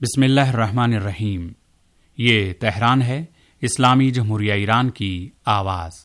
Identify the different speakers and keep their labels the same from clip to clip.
Speaker 1: बिस्मिल्लाहिर्रहमानिर्रहीम। ये तेहरान है, इस्लामी जमहूरिया ईरान की आवाज़।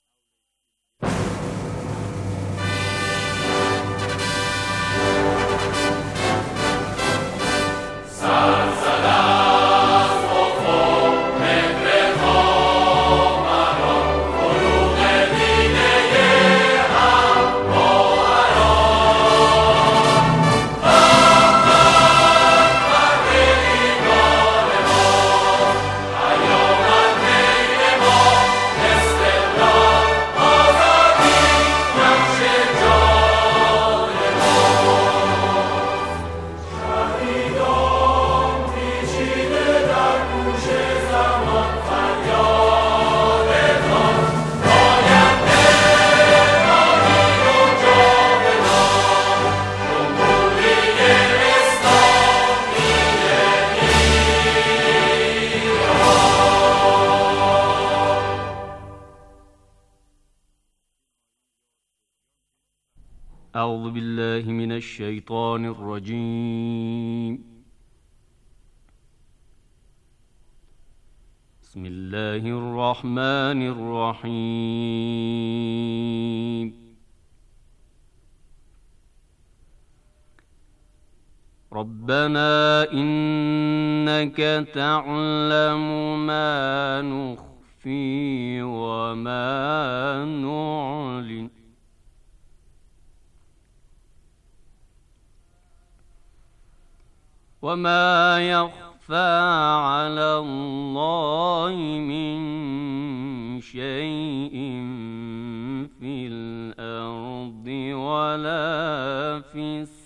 Speaker 2: أعوذ بالله من الشيطان الرجيم. بسم الله الرحمن الرحيم. ربنا إنك تعلم ما نخفي وما نعلن وما يخفى على الله من شيء في الأرض ولا في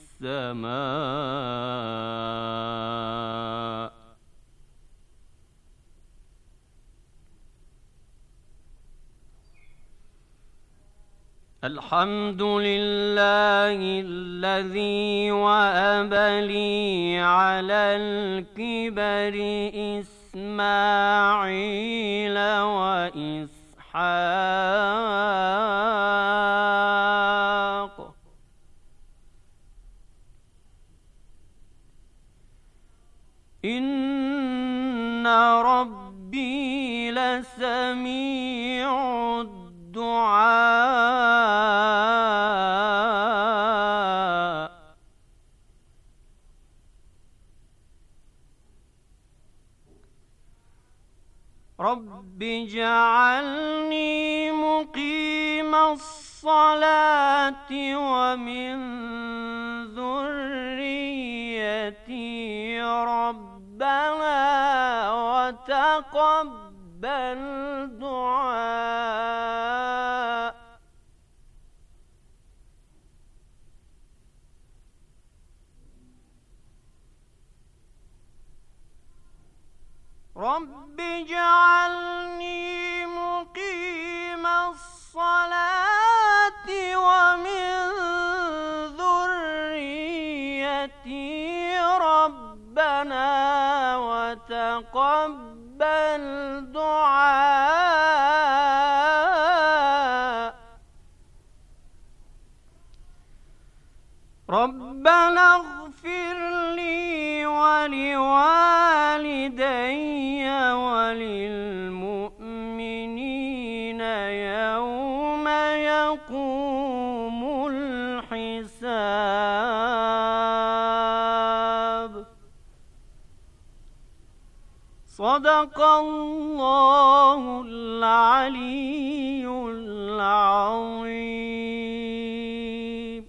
Speaker 2: السماء. الحمد لله الذي وهب لي على الكبر إسماعيل وإسحاق إن ربي لسميع الدعاء. رب اجعلني مقيم الصلاة ومن ذريتي ربنا وتقبل دعاء. رب اجعلني مقيم الصلاة ومن ذريتي ربنا وتقبل دعاء. ربنا اغفر لي ولوالدي وللمؤمنين يوم يقوم الحساب. صدق الله العلي العظيم.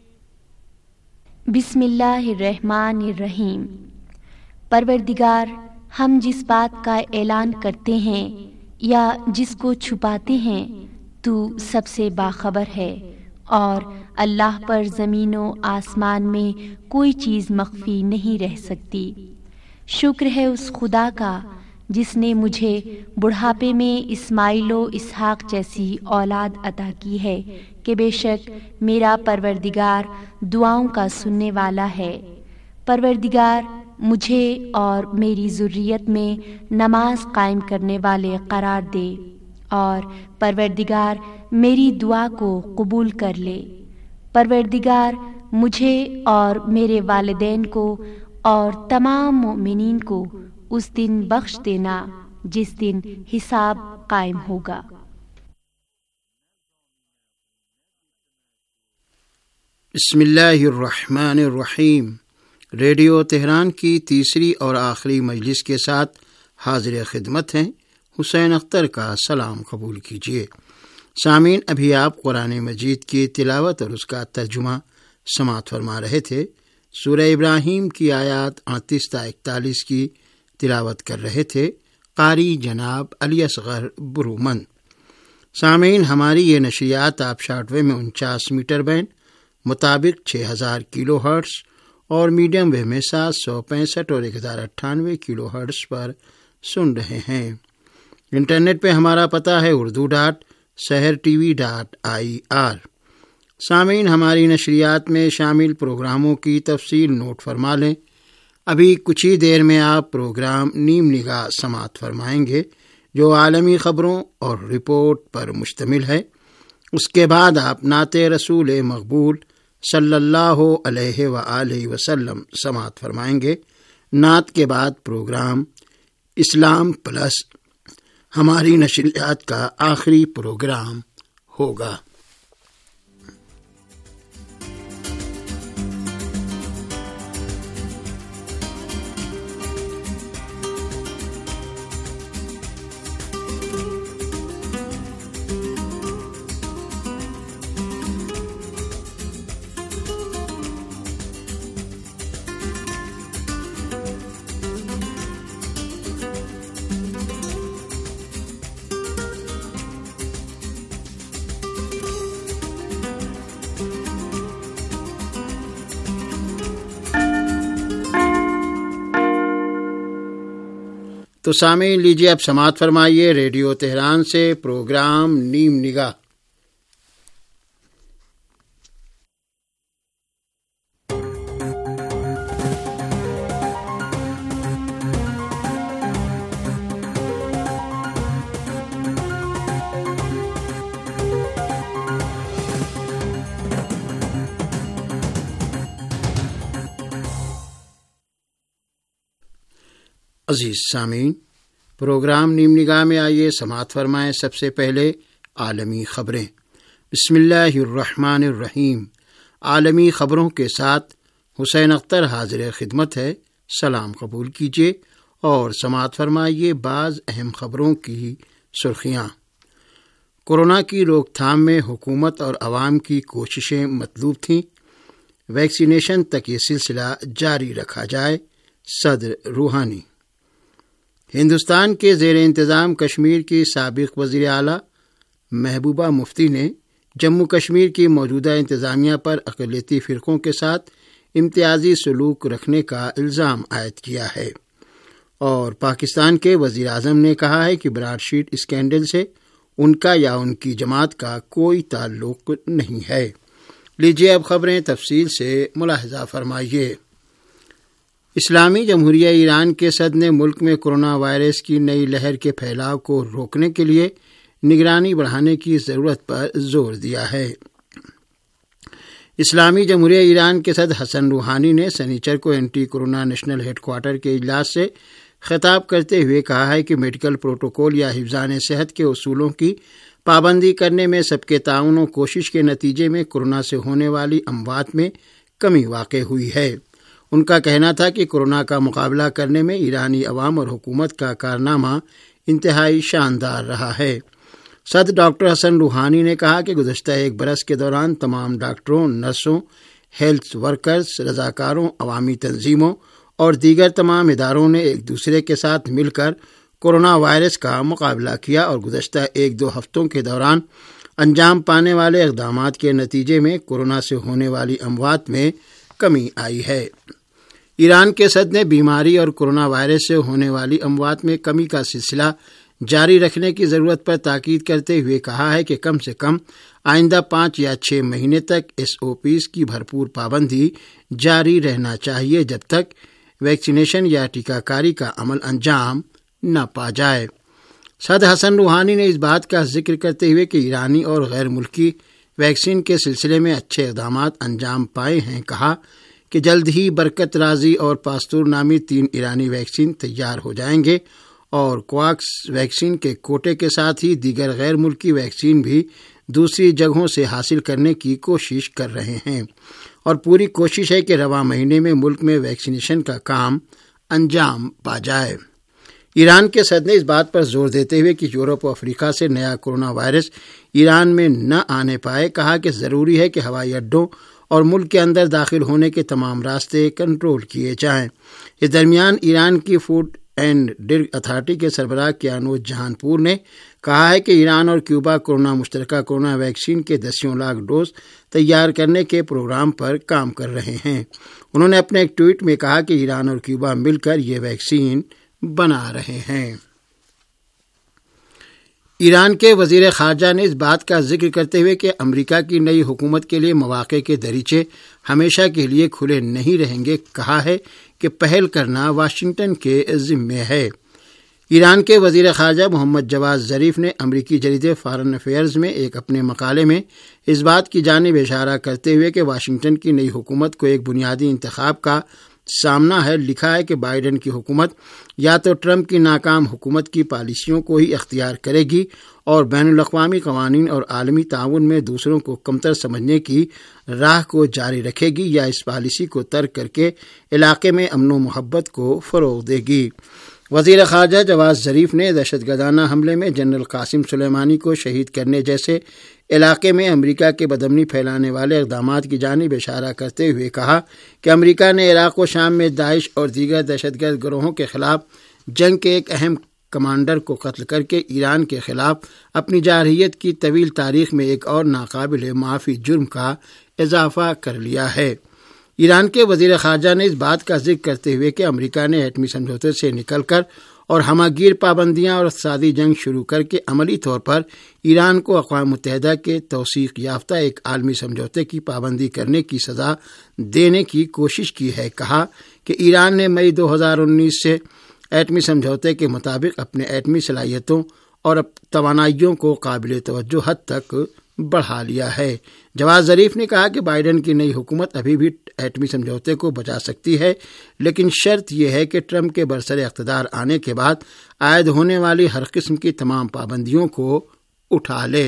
Speaker 3: बिस्मिल्लाहिर्रहमानिर्रहीम। परवरदिगार, हम जिस बात का ऐलान करते हैं या जिसको छुपाते हैं, तू सबसे बाखबर है और अल्लाह पर ज़मीनों आसमान में कोई चीज़ मख्फी नहीं रह सकती। शुक्र है उस खुदा का जिसने मुझे बुढ़ापे में इस्माइल व इसहाक जैसी औलाद अता की है कि बेशक मेरा परवरदिगार दुआओं का सुनने वाला है। परवरदिगार, मुझे और मेरी ज़ुर्रियत में नमाज कायम करने वाले करार दे और परवरदिगार मेरी दुआ को कबूल कर ले। परवरदिगार, मुझे और मेरे वालिदैन को और तमाम मोमिनीन को اس دن بخش دینا جس دن حساب قائم ہوگا۔
Speaker 4: بسم اللہ الرحمن الرحیم۔ ریڈیو تہران کی تیسری اور آخری مجلس کے ساتھ حاضر خدمت ہیں۔ حسین اختر کا سلام قبول کیجیے۔ سامعین، ابھی آپ قرآن مجید کی تلاوت اور اس کا ترجمہ سماعت فرما رہے تھے۔ سورہ ابراہیم کی آیات 38 تا 41 کی تلاوت کر رہے تھے قاری جناب علی اصغر برومند۔ سامعین، ہماری یہ نشریات آپ شارٹ ویو میں 49 میٹر بینڈ مطابق 6000 کلو ہرٹز اور میڈیم ویو میں 765 اور 1098 کلو ہرٹز پر سن رہے ہیں۔ انٹرنیٹ پہ ہمارا پتہ ہے urdu.sehrtv.ir۔ سامعین، ہماری نشریات میں شامل پروگراموں کی تفصیل نوٹ فرما لیں۔ ابھی کچھ ہی دیر میں آپ پروگرام نیم نگاہ سماعت فرمائیں گے جو عالمی خبروں اور رپورٹ پر مشتمل ہے۔ اس کے بعد آپ نعت رسول مقبول صلی اللہ علیہ وآلہ وسلم سماعت فرمائیں گے۔ نعت کے بعد پروگرام اسلام پلس ہماری نشریات کا آخری پروگرام ہوگا۔ تو سامعین، لیجیے اب سماعت فرمائیے ریڈیو تہران سے پروگرام نیم نگاہ۔ عزیز سامعین، پروگرام نیم نگاہ میں آئیے سماعت فرمائیں سب سے پہلے عالمی خبریں۔ بسم اللہ الرحمن الرحیم۔ عالمی خبروں کے ساتھ حسین اختر حاضر خدمت ہے۔ سلام قبول کیجیے اور سماعت فرمائیے بعض اہم خبروں کی سرخیاں۔ کورونا کی روک تھام میں حکومت اور عوام کی کوششیں مطلوب تھیں۔ ویکسینیشن تک یہ سلسلہ جاری رکھا جائے، صدر روحانی۔ ہندوستان کے زیر انتظام کشمیر کی سابق وزیر اعلیٰ محبوبہ مفتی نے جموں کشمیر کی موجودہ انتظامیہ پر اقلیتی فرقوں کے ساتھ امتیازی سلوک رکھنے کا الزام عائد کیا ہے، اور پاکستان کے وزیر اعظم نے کہا ہے کہ براڈ شیٹ اسکینڈل سے ان کا یا ان کی جماعت کا کوئی تعلق نہیں ہے۔ لیجیے اب خبریں تفصیل سے ملاحظہ فرمائیے۔ اسلامی جمہوریہ ایران کے صدر نے ملک میں کورونا وائرس کی نئی لہر کے پھیلاؤ کو روکنے کے لیے نگرانی بڑھانے کی ضرورت پر زور دیا ہے۔ اسلامی جمہوریہ ایران کے صدر حسن روحانی نے سنیچر کو anti corona national headquarter کے اجلاس سے خطاب کرتے ہوئے کہا ہے کہ میڈیکل پروٹوکول یا حفظان صحت کے اصولوں کی پابندی کرنے میں سب کے تعاون و کوشش کے نتیجے میں کورونا سے ہونے والی اموات میں کمی واقع ہوئی ہے۔ ان کا کہنا تھا کہ کورونا کا مقابلہ کرنے میں ایرانی عوام اور حکومت کا کارنامہ انتہائی شاندار رہا ہے۔ صدر ڈاکٹر حسن روحانی نے کہا کہ گزشتہ ایک برس کے دوران تمام ڈاکٹروں، نرسوں، ہیلتھ ورکرز، رضاکاروں، عوامی تنظیموں اور دیگر تمام اداروں نے ایک دوسرے کے ساتھ مل کر کورونا وائرس کا مقابلہ کیا اور گزشتہ 1-2 ہفتوں کے دوران انجام پانے والے اقدامات کے نتیجے میں کورونا سے ہونے والی اموات میں کمی آئی ہے۔ ایران کے صدر نے بیماری اور کورونا وائرس سے ہونے والی اموات میں کمی کا سلسلہ جاری رکھنے کی ضرورت پر تاکید کرتے ہوئے کہا ہے کہ کم سے کم آئندہ 5 یا 6 مہینے تک SOPs کی بھرپور پابندی جاری رہنا چاہیے جب تک ویکسینیشن یا ٹیکہ کاری کا عمل انجام نہ پا جائے۔ صدر حسن روحانی نے اس بات کا ذکر کرتے ہوئے کہ ایرانی اور غیر ملکی ویکسین کے سلسلے میں اچھے اقدامات انجام پائے ہیں کہا کہ جلد ہی برکت رازی اور پاستور نامی 3 ایرانی ویکسین تیار ہو جائیں گے اور کوواکس ویکسین کے کوٹے کے ساتھ ہی دیگر غیر ملکی ویکسین بھی دوسری جگہوں سے حاصل کرنے کی کوشش کر رہے ہیں اور پوری کوشش ہے کہ رواں مہینے میں ملک میں ویکسینیشن کا کام انجام پا جائے۔ ایران کے صدر نے اس بات پر زور دیتے ہوئے کہ یورپ و افریقہ سے نیا کورونا وائرس ایران میں نہ آنے پائے کہا کہ ضروری ہے کہ ہوائی اڈوں اور ملک کے اندر داخل ہونے کے تمام راستے کنٹرول کیے جائیں۔ اس درمیان ایران کی فوڈ اینڈ ڈرگ اتھارٹی کے سربراہ کیانوش جہان پور نے کہا ہے کہ ایران اور کیوبا مشترکہ کورونا ویکسین کے 10 لاکھ ڈوز تیار کرنے کے پروگرام پر کام کر رہے ہیں۔ انہوں نے اپنے ایک ٹویٹ میں کہا کہ ایران اور کیوبا مل کر یہ ویکسین بنا رہے ہیں۔ ایران کے وزیر خارجہ نے اس بات کا ذکر کرتے ہوئے کہ امریکہ کی نئی حکومت کے لیے مواقع کے دریچے ہمیشہ کے لیے کھلے نہیں رہیں گے، کہا ہے کہ پہل کرنا واشنگٹن کے ذمے ہے۔ ایران کے وزیر خارجہ محمد جواد ظریف نے امریکی جریدے فارن افیئرز میں ایک اپنے مقالے میں اس بات کی جانب اشارہ کرتے ہوئے کہ واشنگٹن کی نئی حکومت کو ایک بنیادی انتخاب کا سامنا ہے، لکھا ہے کہ بائیڈن کی حکومت یا تو ٹرمپ کی ناکام حکومت کی پالیسیوں کو ہی اختیار کرے گی اور بین الاقوامی قوانین اور عالمی تعاون میں دوسروں کو کمتر سمجھنے کی راہ کو جاری رکھے گی، یا اس پالیسی کو ترک کر کے علاقے میں امن و محبت کو فروغ دے گی۔ وزیر خارجہ جواد ظریف نے دہشت گردانہ حملے میں جنرل قاسم سلیمانی کو شہید کرنے جیسے علاقے میں امریکہ کے بدامنی پھیلانے والے اقدامات کی جانب اشارہ کرتے ہوئے کہا کہ امریکہ نے عراق و شام میں داعش اور دیگر دہشت گرد گروہوں کے خلاف جنگ کے ایک اہم کمانڈر کو قتل کر کے ایران کے خلاف اپنی جارحیت کی طویل تاریخ میں ایک اور ناقابل معافی جرم کا اضافہ کر لیا ہے۔ ایران کے وزیر خارجہ نے اس بات کا ذکر کرتے ہوئے کہ امریکہ نے ایٹمی سمجھوتے سے نکل کر اور ہمہ گیر پابندیاں اور اقتصادی جنگ شروع کر کے عملی طور پر ایران کو اقوام متحدہ کے توثیق یافتہ ایک عالمی سمجھوتے کی پابندی کرنے کی سزا دینے کی کوشش کی ہے، کہا کہ ایران نے مئی 2019 سے ایٹمی سمجھوتے کے مطابق اپنے ایٹمی صلاحیتوں اور توانائیوں کو قابل توجہ حد تک بڑھا لیا ہے۔ جواد ظریف نے کہا کہ بائیڈن کی نئی حکومت ابھی بھی ایٹمی سمجھوتے کو بچا سکتی ہے، لیکن شرط یہ ہے کہ ٹرمپ کے برسر اقتدار آنے کے بعد عائد ہونے والی ہر قسم کی تمام پابندیوں کو اٹھا لے۔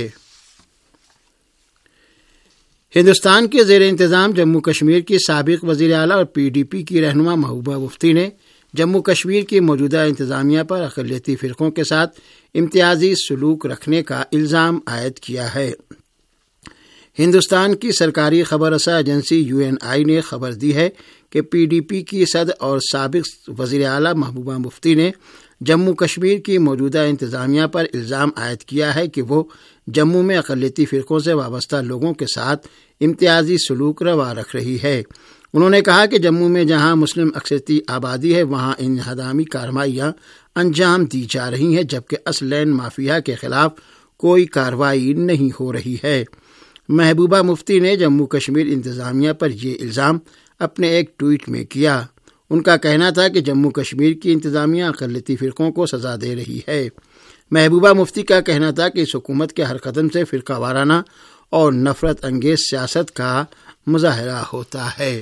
Speaker 4: ہندوستان کے زیر انتظام جموں کشمیر کی سابق وزیر اعلیٰ اور PDP کی رہنما محبوبہ مفتی نے جموں کشمیر کی موجودہ انتظامیہ پر اقلیتی فرقوں کے ساتھ امتیازی سلوک رکھنے کا الزام عائد کیا ہے۔ ہندوستان کی سرکاری خبر رساں ایجنسی UNI نے خبر دی ہے کہ PDP کی صدر اور سابق وزیر اعلیٰ محبوبہ مفتی نے جموں کشمیر کی موجودہ انتظامیہ پر الزام عائد کیا ہے کہ وہ جموں میں اقلیتی فرقوں سے وابستہ لوگوں کے ساتھ امتیازی سلوک روا رکھ رہی ہے۔ انہوں نے کہا کہ جموں میں جہاں مسلم اکثریتی آبادی ہے وہاں انہدامی کارروائیاں انجام دی جا رہی ہیں، جبکہ اصل لینڈ مافیا کے خلاف کوئی کارروائی نہیں ہو رہی ہے۔ محبوبہ مفتی نے جموں کشمیر انتظامیہ پر یہ الزام اپنے ایک ٹویٹ میں کیا۔ ان کا کہنا تھا کہ جموں کشمیر کی انتظامیہ اقلیتی فرقوں کو سزا دے رہی ہے۔ محبوبہ مفتی کا کہنا تھا کہ اس حکومت کے ہر قدم سے فرقہ وارانہ اور نفرت انگیز سیاست کا مظاہرہ ہوتا ہے۔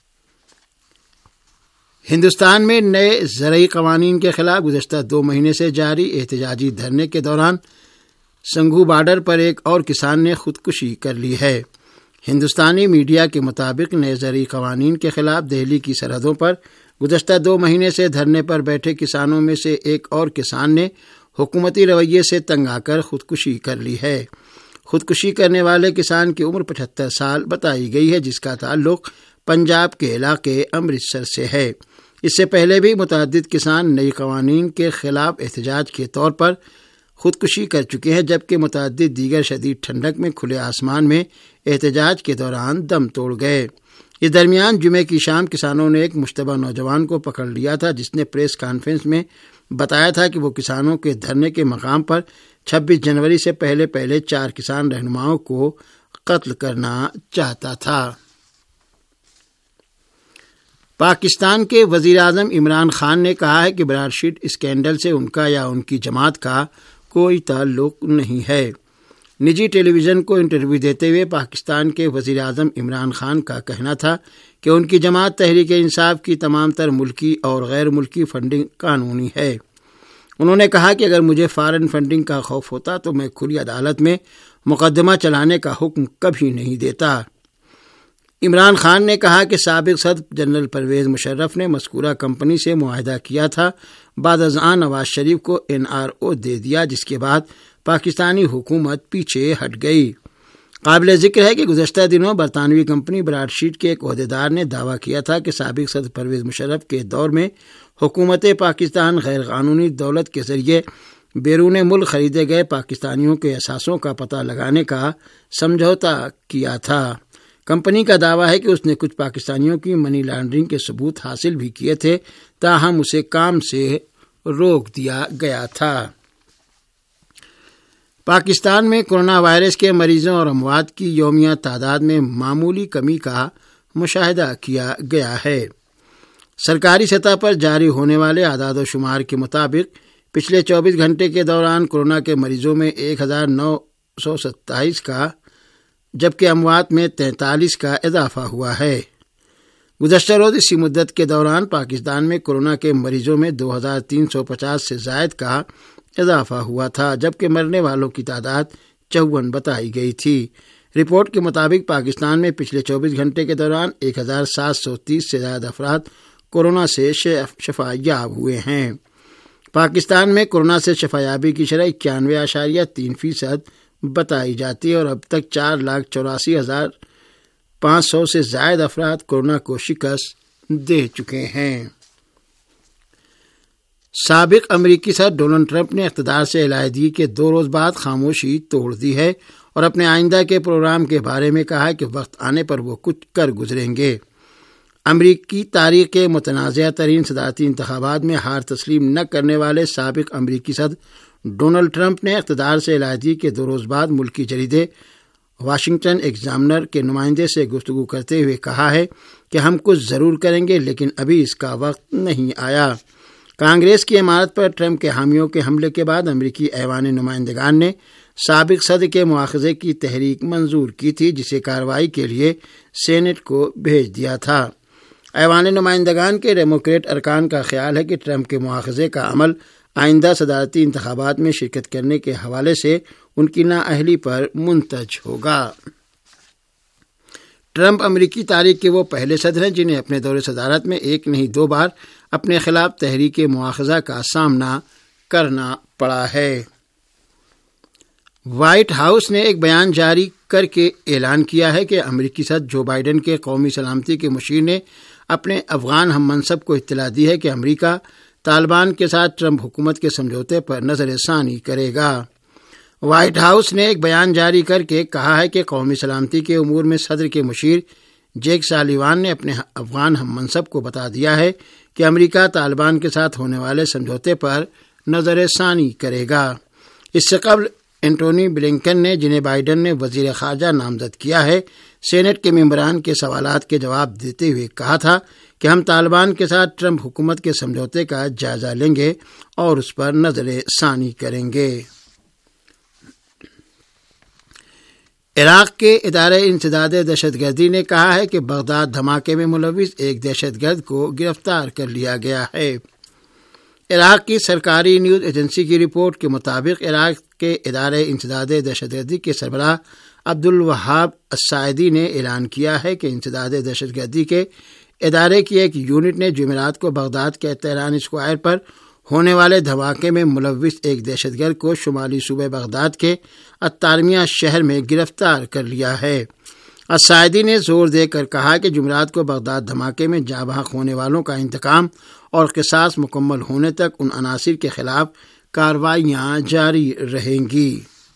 Speaker 4: ہندوستان میں نئے زرعی قوانین کے خلاف گزشتہ 2 مہینے سے جاری احتجاجی دھرنے کے دوران سنگھو بارڈر پر ایک اور کسان نے خودکشی کر لی ہے۔ ہندوستانی میڈیا کے مطابق نئے زرعی قوانین کے خلاف دہلی کی سرحدوں پر گزشتہ 2 مہینے سے دھرنے پر بیٹھے کسانوں میں سے ایک اور کسان نے حکومتی رویے سے تنگ آ کر خودکشی کر لی ہے۔ خودکشی کرنے والے کسان کی عمر 75 سال بتائی گئی ہے، جس کا تعلق پنجاب کے علاقے امرتسر سے ہے۔ اس سے پہلے بھی متعدد کسان نئی قوانین کے خلاف احتجاج کے طور پر خودکشی کر چکے ہیں، جبکہ متعدد دیگر شدید ٹھنڈک میں کھلے آسمان میں احتجاج کے دوران دم توڑ گئے۔ اس درمیان جمعے کی شام کسانوں نے ایک مشتبہ نوجوان کو پکڑ لیا تھا، جس نے پریس کانفرنس میں بتایا تھا کہ وہ کسانوں کے دھرنے کے مقام پر 26 جنوری سے پہلے 4 کسان رہنماؤں کو قتل کرنا چاہتا تھا۔ پاکستان کے وزیر اعظم عمران خان نے کہا ہے کہ براڈ شیٹ اسکینڈل سے ان کا یا ان کی جماعت کا کوئی تعلق نہیں ہے۔ نجی ٹیلی ویژن کو انٹرویو دیتے ہوئے پاکستان کے وزیر اعظم عمران خان کا کہنا تھا کہ ان کی جماعت تحریک انصاف کی تمام تر ملکی اور غیر ملکی فنڈنگ قانونی ہے۔ انہوں نے کہا کہ اگر مجھے فارن فنڈنگ کا خوف ہوتا تو میں کھلی عدالت میں مقدمہ چلانے کا حکم کبھی نہیں دیتا۔ عمران خان نے کہا کہ سابق صدر جنرل پرویز مشرف نے مذکورہ کمپنی سے معاہدہ کیا تھا، بعد از آن نواز شریف کو NRO دے دیا، جس کے بعد پاکستانی حکومت پیچھے ہٹ گئی۔ قابل ذکر ہے کہ گزشتہ دنوں برطانوی کمپنی براڈ شیٹ کے ایک عہدیدار نے دعویٰ کیا تھا کہ سابق صدر پرویز مشرف کے دور میں حکومت پاکستان غیر قانونی دولت کے ذریعے بیرون ملک خریدے گئے پاکستانیوں کے اثاثوں کا پتہ لگانے کا سمجھوتا کیا تھا۔ کمپنی کا دعویٰ ہے کہ اس نے کچھ پاکستانیوں کی منی لانڈرنگ کے ثبوت حاصل بھی کیے تھے، تاہم اسے کام سے روک دیا گیا تھا۔ پاکستان میں کورونا وائرس کے مریضوں اور اموات کی یومیہ تعداد میں معمولی کمی کا مشاہدہ کیا گیا ہے۔ سرکاری سطح پر جاری ہونے والے اعداد و شمار کے مطابق پچھلے 24 گھنٹے کے دوران کورونا کے مریضوں میں 1927 کا جبکہ اموات میں 43 کا اضافہ ہوا ہے۔ گزشتہ روز اسی مدت کے دوران پاکستان میں کورونا کے مریضوں میں 2350 سے زائد کا اضافہ ہوا تھا، جبکہ مرنے والوں کی تعداد 54 بتائی گئی تھی۔ رپورٹ کے مطابق پاکستان میں پچھلے 24 گھنٹے کے دوران 1730 سے زائد افراد کورونا سے شفا یاب ہوئے ہیں۔ پاکستان میں کورونا سے شفا یابی کی شرح 91.3% بتائی جاتی ہے اور اب تک 4,84,500 سے زائد افراد کورونا کو شکست دے چکے ہیں۔ سابق امریکی صدر ڈونلڈ ٹرمپ نے اقتدار سے علیحدگی کے 2 روز بعد خاموشی توڑ دی ہے اور اپنے آئندہ کے پروگرام کے بارے میں کہا کہ وقت آنے پر وہ کچھ کر گزریں گے۔ امریکی تاریخ کے متنازع ترین صدارتی انتخابات میں ہار تسلیم نہ کرنے والے سابق امریکی صدر ڈونلڈ ٹرمپ نے اقتدار سے علیحدگی کے 2 روز بعد ملکی جریدے واشنگٹن ایگزامنر کے نمائندے سے گفتگو کرتے ہوئے کہا ہے کہ ہم کچھ ضرور کریں گے لیکن ابھی اس کا وقت نہیں آیا۔ کانگریس کی عمارت پر ٹرمپ کے حامیوں کے حملے کے بعد امریکی ایوان نمائندگان نے سابق صدر کے مواخذے کی تحریک منظور کی تھی، جسے کارروائی کے لیے سینٹ کو بھیج دیا تھا۔ ایوان نمائندگان کے ڈیموکریٹ ارکان کا خیال ہے کہ ٹرمپ کے مواخذے کا عمل آئندہ صدارتی انتخابات میں شرکت کرنے کے حوالے سے ان کی نااہلی پر منتج ہوگا۔ ٹرمپ امریکی تاریخ کے وہ پہلے صدر ہیں جنہیں اپنے دور صدارت میں 1 نہیں 2 بار اپنے خلاف تحریک مواخذہ کا سامنا کرنا پڑا ہے۔ وائٹ ہاؤس نے ایک بیان جاری کر کے اعلان کیا ہے کہ امریکی صدر جو بائیڈن کے قومی سلامتی کے مشیر نے اپنے افغان ہم منصب کو اطلاع دی ہے کہ امریکہ طالبان کے ساتھ ٹرمپ حکومت کے سمجھوتے پر نظر ثانی کرے گا۔ وائٹ ہاؤس نے ایک بیان جاری کر کے کہا ہے کہ قومی سلامتی کے امور میں صدر کے مشیر جیک سالیوان نے اپنے افغان ہم منصب کو بتا دیا ہے کہ امریکہ طالبان کے ساتھ ہونے والے سمجھوتے پر نظر ثانی کرے گا۔ اس سے قبل اینٹونی بلنکن نے، جنہیں بائیڈن نے وزیر خارجہ نامزد کیا ہے، سینٹ کے ممبران کے سوالات کے جواب دیتے ہوئے کہا تھا کہ ہم طالبان کے ساتھ ٹرمپ حکومت کے سمجھوتے کا جائزہ لیں گے اور اس پر نظر ثانی کریں گے۔ عراق کے ادارے انسداد دہشت گردی نے کہا ہے کہ بغداد دھماکے میں ملوث ایک دہشت گرد کو گرفتار کر لیا گیا ہے۔ عراق کی سرکاری نیوز ایجنسی کی رپورٹ کے مطابق عراق کے ادارے انسداد دہشت گردی کے سربراہ عبدالوہاب الساعدی نے اعلان کیا ہے کہ انسداد دہشت گردی کے ادارے کی ایک یونٹ نے جمعرات کو بغداد کے تہران اسکوائر پر ہونے والے دھماکے میں ملوث ایک دہشت گرد کو شمالی صوبے بغداد کے الطارمیہ شہر میں گرفتار کر لیا ہے۔ الساعدی نے زور دے کر کہا کہ جمعرات کو بغداد دھماکے میں جاں بحق ہونے والوں کا انتقام اور قصاص مکمل ہونے تک ان عناصر کے خلاف کارروائیاں جاری رہیں گی۔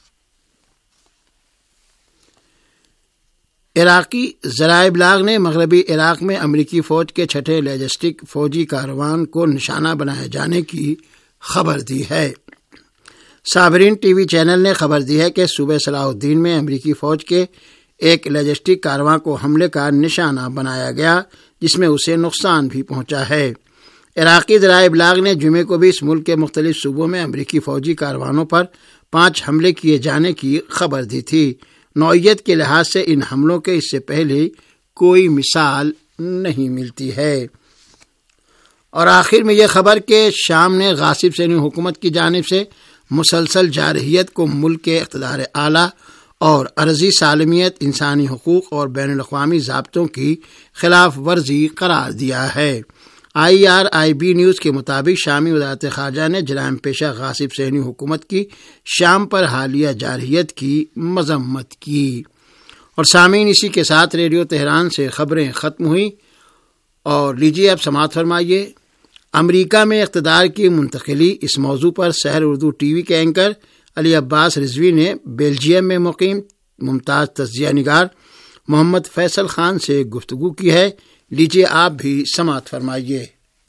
Speaker 4: عراقی ذرائع ابلاغ نے مغربی عراق میں امریکی فوج کے 6 لاجسٹک فوجی کاروان کو نشانہ بنائے جانے کی خبر دی ہے۔ صابرین ٹی وی چینل نے خبر دی ہے کہ صوبہ صلاح الدین میں امریکی فوج کے ایک لاجسٹک کارواں کو حملے کا نشانہ بنایا گیا، جس میں اسے نقصان بھی پہنچا ہے۔ عراقی ذرائع ابلاغ نے جمعے کو بھی اس ملک کے مختلف صوبوں میں امریکی فوجی کاروانوں پر 5 حملے کیے جانے کی خبر دی تھی۔ نوعیت کے لحاظ سے ان حملوں کے اس سے پہلے کوئی مثال نہیں ملتی ہے۔ اور آخر میں یہ خبر کہ شام نے غاصب صہیونی حکومت کی جانب سے مسلسل جارحیت کو ملک کے اقتدار اعلیٰ اور عرضی سالمیت، انسانی حقوق اور بین الاقوامی ضابطوں کی خلاف ورزی قرار دیا ہے۔ IRIB نیوز کے مطابق شامی وزارت خارجہ نے جرائم پیشہ غاصب صہیونی حکومت کی شام پر حالیہ جارحیت کی مذمت کی۔ اور سامعین، اسی کے ساتھ ریڈیو تہران سے خبریں ختم ہوئیں، اور لیجیے اب سماعت فرمائیے۔ امریکہ میں اقتدار کی منتقلی، اس موضوع پر سحر اردو ٹی وی کے اینکر علی عباس رضوی نے بیلجیم میں مقیم ممتاز تجزیہ نگار محمد فیصل خان سے گفتگو کی ہے۔ لیجیے آپ بھی سماعت فرمائیے۔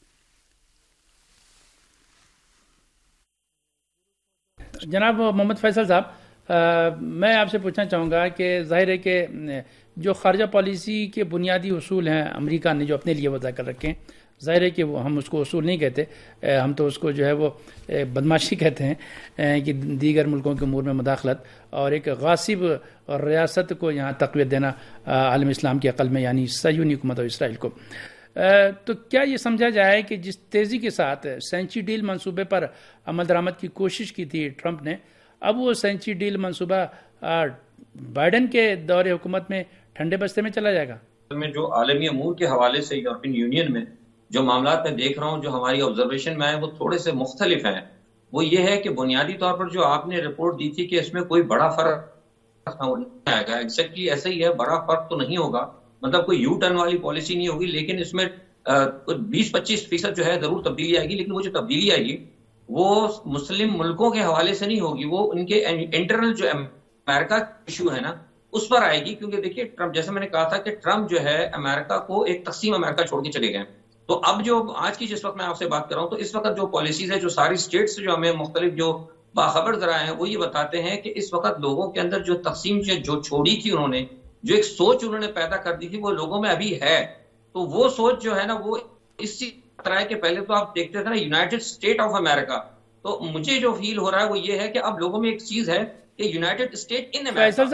Speaker 5: جناب محمد فیصل صاحب، میں آپ سے پوچھنا چاہوں گا کہ ظاہر ہے کہ جو خارجہ پالیسی کے بنیادی اصول ہیں امریکہ نے جو اپنے لیے وضع کر رکھے ہیں، ظاہر ہے کہ ہم اس کو اصول نہیں کہتے، ہم تو اس کو جو ہے وہ بدماشی کہتے ہیں کہ دیگر ملکوں کے امور میں مداخلت اور ایک غاصب ریاست کو یہاں تقویت دینا عالم اسلام کی عقل میں، یعنی صہیونی حکومت اور اسرائیل کو۔ تو کیا یہ سمجھا جائے کہ جس تیزی کے ساتھ سینچی ڈیل منصوبے پر عمل درآمد کی کوشش کی تھی ٹرمپ نے، اب وہ سینچی ڈیل منصوبہ بائیڈن کے دور حکومت میں ٹھنڈے بستے میں چلا جائے گا؟
Speaker 6: میں جو عالمی امور کے حوالے سے یورپین یونین میں جو معاملات میں دیکھ رہا ہوں، جو ہماری آبزرویشن میں آئے وہ تھوڑے سے مختلف ہیں۔ وہ یہ ہے کہ بنیادی طور پر جو آپ نے رپورٹ دی تھی کہ اس میں کوئی بڑا فرق نہیں آئے گا، ایگزیکٹلی ایسا ہی ہے، بڑا فرق تو نہیں ہوگا، مطلب کوئی یو ٹرن والی پالیسی نہیں ہوگی، لیکن اس میں 20-25% جو ہے ضرور تبدیلی آئے گی، لیکن وہ جو تبدیلی آئے گی وہ مسلم ملکوں کے حوالے سے نہیں ہوگی، وہ ان کے انٹرنل جو امریکہ ایشو ہے نا اس پر آئے گی۔ کیونکہ دیکھیے ٹرمپ، جیسے میں نے کہا تھا کہ ٹرمپ جو ہے امریکہ کو ایک تقسیم امریکہ چھوڑ کے چلے گئے، تو اب جو آج کی جس وقت میں آپ سے بات کر رہا ہوں، تو اس وقت جو پالیسیز ہے جو ساری اسٹیٹس جو ہمیں مختلف جو باخبر ذرائع ہیں وہ یہ بتاتے ہیں کہ اس وقت لوگوں کے اندر جو تقسیم جو چھوڑی تھی انہوں نے، جو ایک سوچ انہوں نے پیدا کر دی تھی، وہ لوگوں میں ابھی ہے۔ تو وہ سوچ جو ہے نا وہ اسی طرح ہے کہ پہلے تو آپ دیکھتے تھے نا یونائٹڈ اسٹیٹ آف امریکہ، تو مجھے جو فیل ہو رہا ہے وہ یہ ہے کہ اب لوگوں میں ایک چیز ہے کہ یونائٹڈ اسٹیٹ ان
Speaker 5: فیصل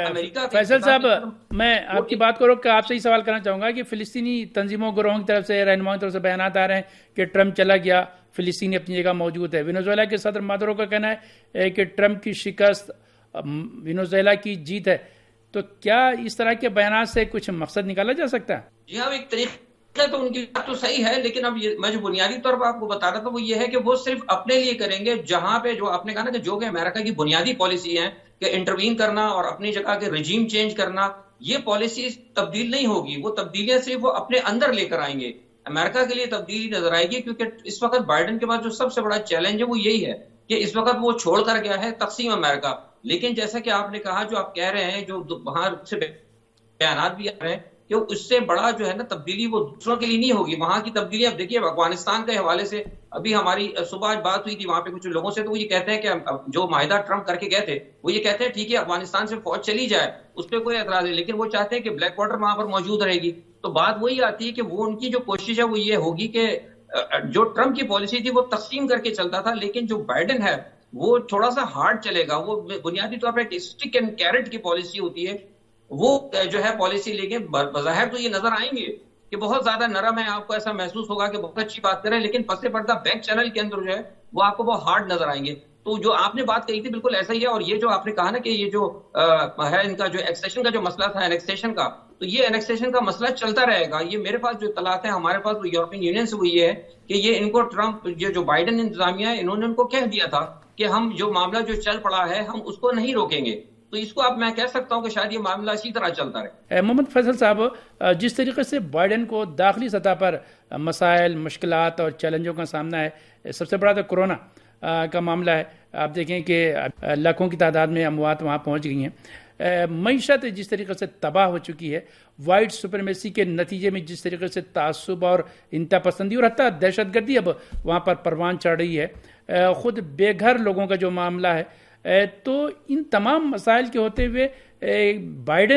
Speaker 5: صاحب میں آپ کی بات کو روک کے آپ سے ہی سوال کرنا چاہوں گا کہ فلسطینی تنظیموں گروہوں کی طرف سے، رہنماؤں کی طرف سے بیانات آ رہے ہیں کہ ٹرمپ چلا گیا، فلسطینی اپنی جگہ موجود ہے۔ وینزویلا کے صدر مادورو کا کہنا ہے کہ ٹرمپ کی شکست وینزویلا کی جیت ہے، تو کیا اس طرح کے بیانات سے کچھ مقصد نکالا جا سکتا ہے؟
Speaker 6: جی ہاں، ایک طریقہ تو ان کی بات تو صحیح ہے، لیکن اب میں جو بنیادی طور پر آپ کو بتا رہا تھا وہ یہ ہے کہ وہ صرف اپنے لیے کریں گے، جہاں پہ جو آپ نے کہا نا کہ جو کہ امریکہ کی بنیادی پالیسی ہے کہ انٹروین کرنا اور اپنی جگہ کے رجیم چینج کرنا، یہ پالیسی تبدیل نہیں ہوگی، وہ تبدیلیاں صرف وہ اپنے اندر لے کر آئیں گے۔ امریکہ کے لیے تبدیلی نظر آئے گی، کیونکہ اس وقت بائیڈن کے بعد جو سب سے بڑا چیلنج ہے وہ یہی ہے کہ اس وقت وہ چھوڑ کر گیا ہے تقسیم امریکہ۔ لیکن جیسا کہ آپ نے کہا، جو آپ کہہ رہے ہیں، جو وہاں سے بیانات بھی آ رہے ہیں کہ اس سے بڑا جو ہے نا تبدیلی وہ دوسروں کے لیے نہیں ہوگی، وہاں کی تبدیلی۔ اب دیکھیے افغانستان کے حوالے سے ابھی ہماری صبح بات ہوئی تھی وہاں پہ کچھ لوگوں سے، تو وہ یہ کہتے ہیں کہ جو معاہدہ ٹرمپ کر کے گئے تھے وہ یہ کہتے ہیں ٹھیک ہے افغانستان سے فوج چلی جائے، اس پہ کوئی اعتراض نہیں، لیکن وہ چاہتے ہیں کہ بلیک واٹر وہاں پر موجود رہے گی۔ تو بات وہی آتی ہے کہ وہ ان کی جو کوشش ہے وہ یہ ہوگی کہ جو ٹرمپ کی پالیسی تھی وہ تقسیم کر کے چلتا تھا، لیکن جو بائیڈن ہے وہ تھوڑا سا ہارڈ چلے گا، وہ بنیادی طور پر ایک اسٹک اینڈ کیرٹ کی پالیسی ہوتی ہے، وہ جو ہے پالیسی لے کے بظاہر تو یہ نظر آئیں گے کہ بہت زیادہ نرم ہے، آپ کو ایسا محسوس ہوگا کہ بہت اچھی بات کریں، لیکن پس پردہ بیک چینل کے اندر جو ہے وہ آپ کو بہت ہارڈ نظر آئیں گے۔ تو جو آپ نے بات کہی تھی بالکل ایسا ہی ہے، اور یہ جو آپ نے کہا نا کہ یہ جو ہے ان کا جو ایکسیشن کا جو مسئلہ تھا، انیکسیشن کا، تو یہ انیکسیشن کا مسئلہ چلتا رہے گا۔ یہ میرے پاس جو اطلاعات ہیں ہمارے پاس وہ یورپین یونین سے وہ یہ ہے کہ یہ ان کو ٹرمپ جو بائیڈن انتظامیہ ہے انہوں نے ان کو کہہ دیا تھا کہ ہم جو معاملہ جو چل پڑا ہے ہم اس کو نہیں روکیں گے، تو اس کو اب میں کہہ سکتا ہوں کہ شاید یہ معاملہ اسی طرح چلتا رہے۔
Speaker 5: محمد فیصل صاحب، جس طریقے سے بائیڈن کو داخلی سطح پر مسائل، مشکلات اور چیلنجوں کا سامنا ہے، سب سے بڑا تو کورونا کا معاملہ ہے، آپ دیکھیں کہ لاکھوں کی تعداد میں اموات وہاں پہنچ گئی ہیں، معیشت جس طریقے سے تباہ ہو چکی ہے، وائٹ سپریمیسی کے نتیجے میں جس طریقے سے تعصب اور انتہا پسندی اور حتیٰ دہشت گردی اب وہاں پر پروان چڑھ رہی ہے، خود بے گھر لوگوں کا جو معاملہ ہے، تو ان تمام مسائل کے ہوتے ہوئے بائیڈن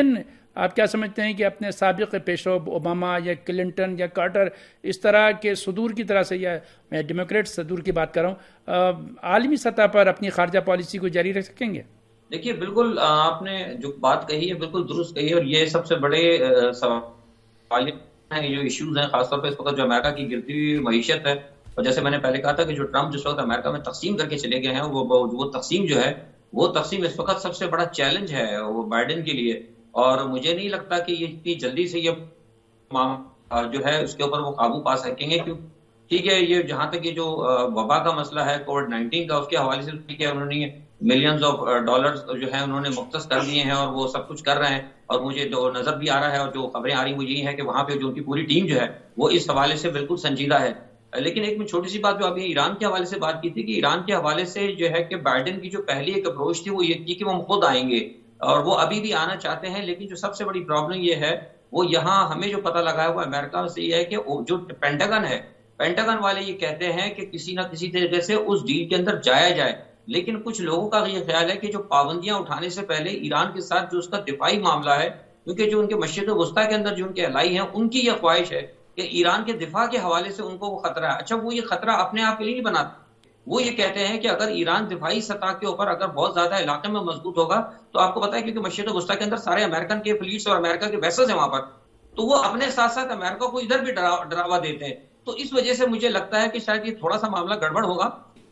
Speaker 5: آپ کیا سمجھتے ہیں کہ اپنے سابق پیشرو اوباما یا کلنٹن یا کارٹر اس طرح کے صدور کی طرح سے، یا میں ڈیموکریٹ صدور کی بات کر رہا ہوں، عالمی سطح پر اپنی خارجہ پالیسی کو جاری رکھ سکیں گے؟
Speaker 6: دیکھیے بالکل آپ نے جو بات کہی ہے بالکل درست کہی ہے، اور یہ سب سے بڑے سوال ہیں، جو ایشوز ہیں خاص طور پہ اس وقت جو امریکہ کی گرتی ہوئی معیشت ہے، اور جیسے میں نے پہلے کہا تھا کہ جو ٹرمپ جس وقت امریکہ میں تقسیم کر کے چلے گئے ہیں، وہ تقسیم جو ہے وہ تقسیم اس وقت سب سے بڑا چیلنج ہے وہ بائیڈن کے لیے، اور مجھے نہیں لگتا کہ یہ اتنی جلدی سے یہ جو ہے اس کے اوپر وہ قابو پا سکیں گے. کیوں ٹھیک ہے، یہ جہاں تک یہ جو وبا کا مسئلہ ہے کووڈ-19 کا، اس کے حوالے سے ٹھیک ہے انہوں نے ملینز آف ڈالرز جو ہیں انہوں نے مختص کر دیے ہیں، اور وہ سب کچھ کر رہے ہیں، اور مجھے جو نظر بھی آ رہا ہے اور جو خبریں آ رہی وہ یہی ہے کہ وہاں پہ جو ان کی پوری ٹیم جو ہے وہ اس حوالے سے بالکل سنجیدہ ہے. لیکن ایک میں چھوٹی سی بات جو ابھی ایران کے حوالے سے بات کی تھی، کہ ایران کے حوالے سے جو ہے کہ بائیڈن کی جو پہلی ایک اپروچ تھی وہ یہ تھی کہ وہ خود آئیں گے، اور وہ ابھی بھی آنا چاہتے ہیں. لیکن جو سب سے بڑی پرابلم یہ ہے وہ یہاں ہمیں جو پتہ لگا ہے وہ امریکہ سے یہ ہے کہ جو پینٹاگن ہے، پینٹاگن والے یہ کہتے ہیں کہ کسی نہ کسی طریقے سے اس ڈیل کے اندر جایا جائے. لیکن کچھ لوگوں کا یہ خیال ہے کہ جو پابندیاں اٹھانے سے پہلے ایران کے ساتھ جو اس کا دفاعی معاملہ ہے، کیونکہ جو ان کے مشرق وسطیٰ کے اندر جو ان کے الائی ہیں ان کی یہ خواہش ہے کہ ایران کے دفاع کے حوالے سے ان کو وہ خطرہ ہے. اچھا، وہ یہ خطرہ اپنے آپ کے لیے نہیں بناتے، وہ یہ کہتے ہیں کہ اگر ایران دفاعی سطح کے اوپر اگر بہت زیادہ علاقے میں مضبوط ہوگا تو آپ کو پتا ہے کیونکہ مشرق وسطیٰ کے اندر سارے امریکن کے فلیٹس اور امریکہ کے ویسلز ہیں وہاں پر، تو وہ اپنے ساتھ ساتھ امریکہ کو ادھر بھی ڈراوا دیتے ہیں. تو اس وجہ سے مجھے لگتا ہے کہ شاید یہ تھوڑا سا معاملہ گڑبڑ ہوگا.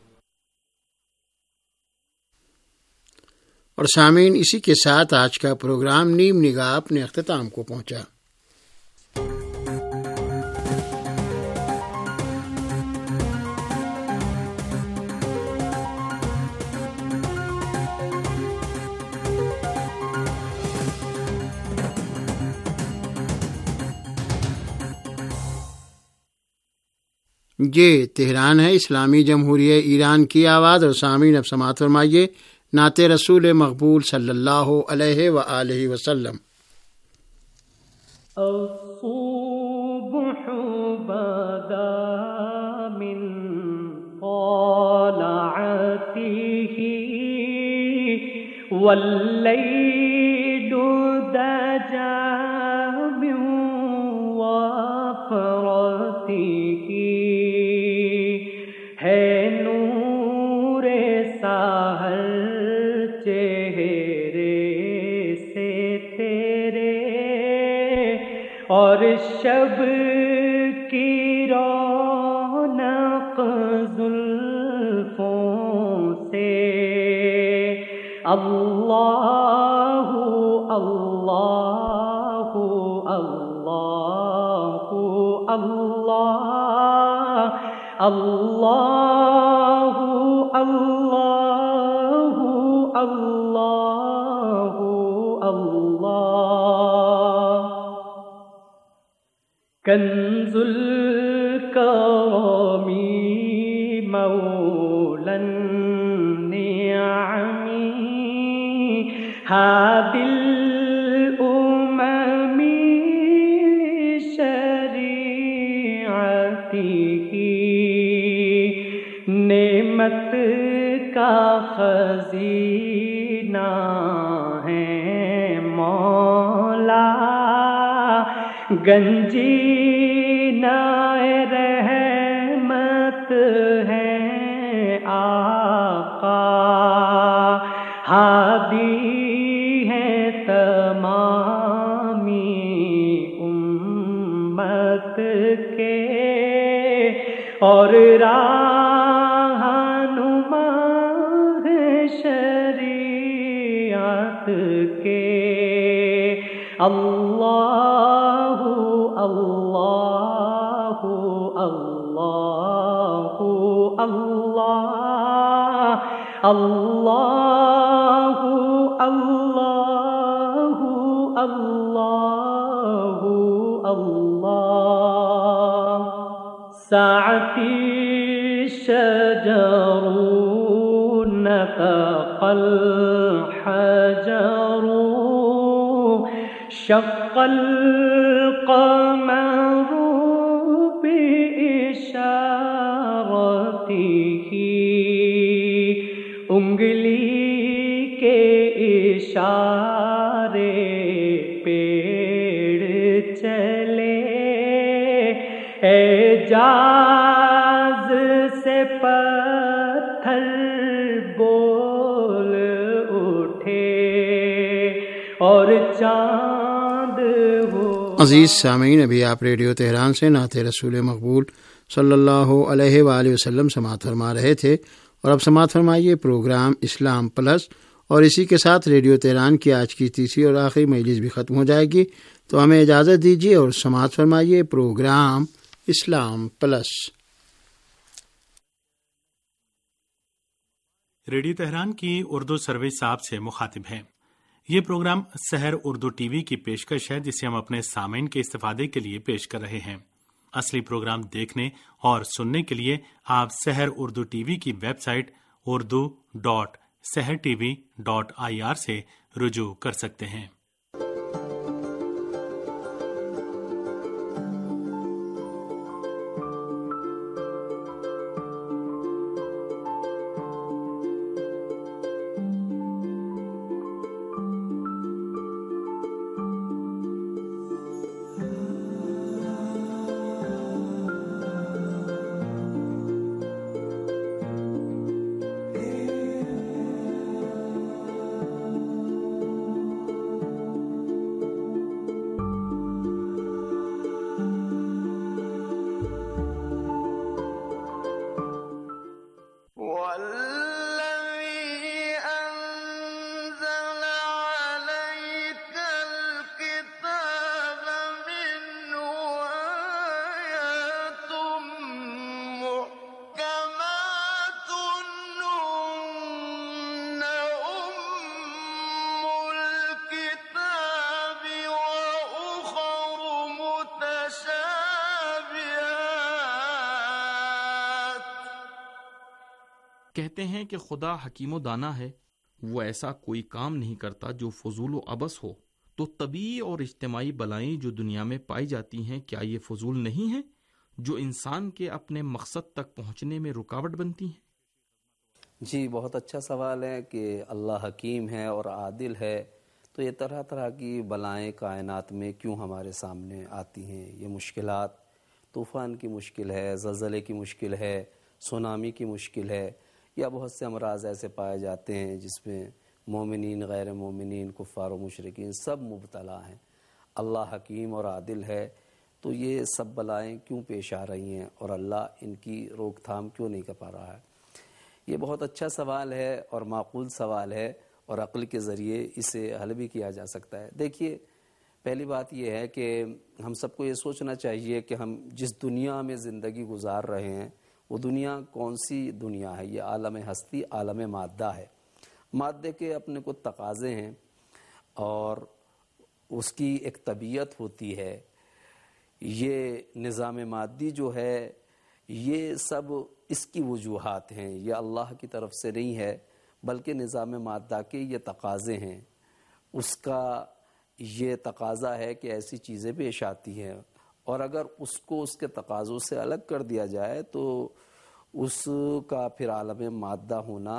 Speaker 4: اور سامعین، اسی کے ساتھ آج کا پروگرام نیم نگاہ اپنے اختتام کو پہنچا. یہ تہران ہے، اسلامی جمہوریہ ایران کی آواز. اور سامعین اب سماعت فرمائیے نعت رسول مقبول صلی اللہ علیہ وآلہ وسلم.
Speaker 2: الصبح بدا من طلعته والليل دجى من وفرته ہے نور ساحل چہرے سے تیرے، اور شب کی رونق زلفوں سے. اللہ اللہ اللہ اللہ اللہ اللہ اللہ اللہ. کنز الکرم مولا النعم هادي الأمم شریعته، نعمت کا خزینہ ہے مولا، گنجینہ رحمت ہے آقا، ہادی ہے تمامی امت کے، اور رہنما شریعت کے. اللہ اللہ اللہ اللہ اللہ اللہ اللہ اللہ. ساعتی شجر نطق الحجر شق القمر بإشارته، انگلی کے اشارے پہ اور چاند ہو.
Speaker 4: عزیز سامعین، ابھی آپ ریڈیو تہران سے نعت رسول مقبول صلی اللہ علیہ وآلہ وسلم سماعت فرما رہے تھے، اور اب سماعت فرمائیے پروگرام اسلام پلس، اور اسی کے ساتھ ریڈیو تہران کی آج کی تیسری اور آخری مجلس بھی ختم ہو جائے گی، تو ہمیں اجازت دیجیے اور سماعت فرمائیے پروگرام اسلام پلس.
Speaker 7: ریڈیو تہران کی اردو سروس آپ سے مخاطب ہے. یہ programme Sahar Urdu T V کی پیشکش ہے، جسے ہم اپنے سامعین کے استفادے کے لیے پیش کر رہے ہیں. اصلی پروگرام دیکھنے اور سننے کے لیے آپ سحر اردو ٹی وی کی ویب سائٹ urdu.sehrtv.ir سے رجوع کر سکتے ہیں.
Speaker 8: کہتے ہیں کہ خدا حکیم و دانا ہے، وہ ایسا کوئی کام نہیں کرتا جو فضول و عبث ہو. تو طبیعی اور اجتماعی بلائیں جو دنیا میں پائی جاتی ہیں، کیا یہ فضول نہیں ہیں جو انسان کے اپنے مقصد تک پہنچنے میں رکاوٹ بنتی ہیں؟
Speaker 9: جی، بہت اچھا سوال ہے کہ اللہ حکیم ہے اور عادل ہے، تو یہ طرح طرح کی بلائیں کائنات میں کیوں ہمارے سامنے آتی ہیں. یہ مشکلات، طوفان کی مشکل ہے، زلزلے کی مشکل ہے، سونامی کی مشکل ہے، یا بہت سے امراض ایسے پائے جاتے ہیں جس میں مومنین، غیر مومنین، کفار و مشرکین سب مبتلا ہیں. اللہ حکیم اور عادل ہے، تو یہ سب بلائیں کیوں پیش آ رہی ہیں اور اللہ ان کی روک تھام کیوں نہیں کر پا رہا ہے؟ یہ بہت اچھا سوال ہے اور معقول سوال ہے، اور عقل کے ذریعے اسے حل بھی کیا جا سکتا ہے. دیکھیے، پہلی بات یہ ہے کہ ہم سب کو یہ سوچنا چاہیے کہ ہم جس دنیا میں زندگی گزار رہے ہیں وہ دنیا کون سی دنیا ہے؟ یہ عالم ہستی، عالم مادہ ہے. مادے کے اپنے کو تقاضے ہیں اور اس کی ایک طبیعت ہوتی ہے. یہ نظام مادی جو ہے، یہ سب اس کی وجوہات ہیں، یہ اللہ کی طرف سے نہیں ہے، بلکہ نظام مادہ کے یہ تقاضے ہیں. اس کا یہ تقاضا ہے کہ ایسی چیزیں پیش آتی ہیں، اور اگر اس کو اس کے تقاضوں سے الگ کر دیا جائے تو اس کا پھر عالم مادہ ہونا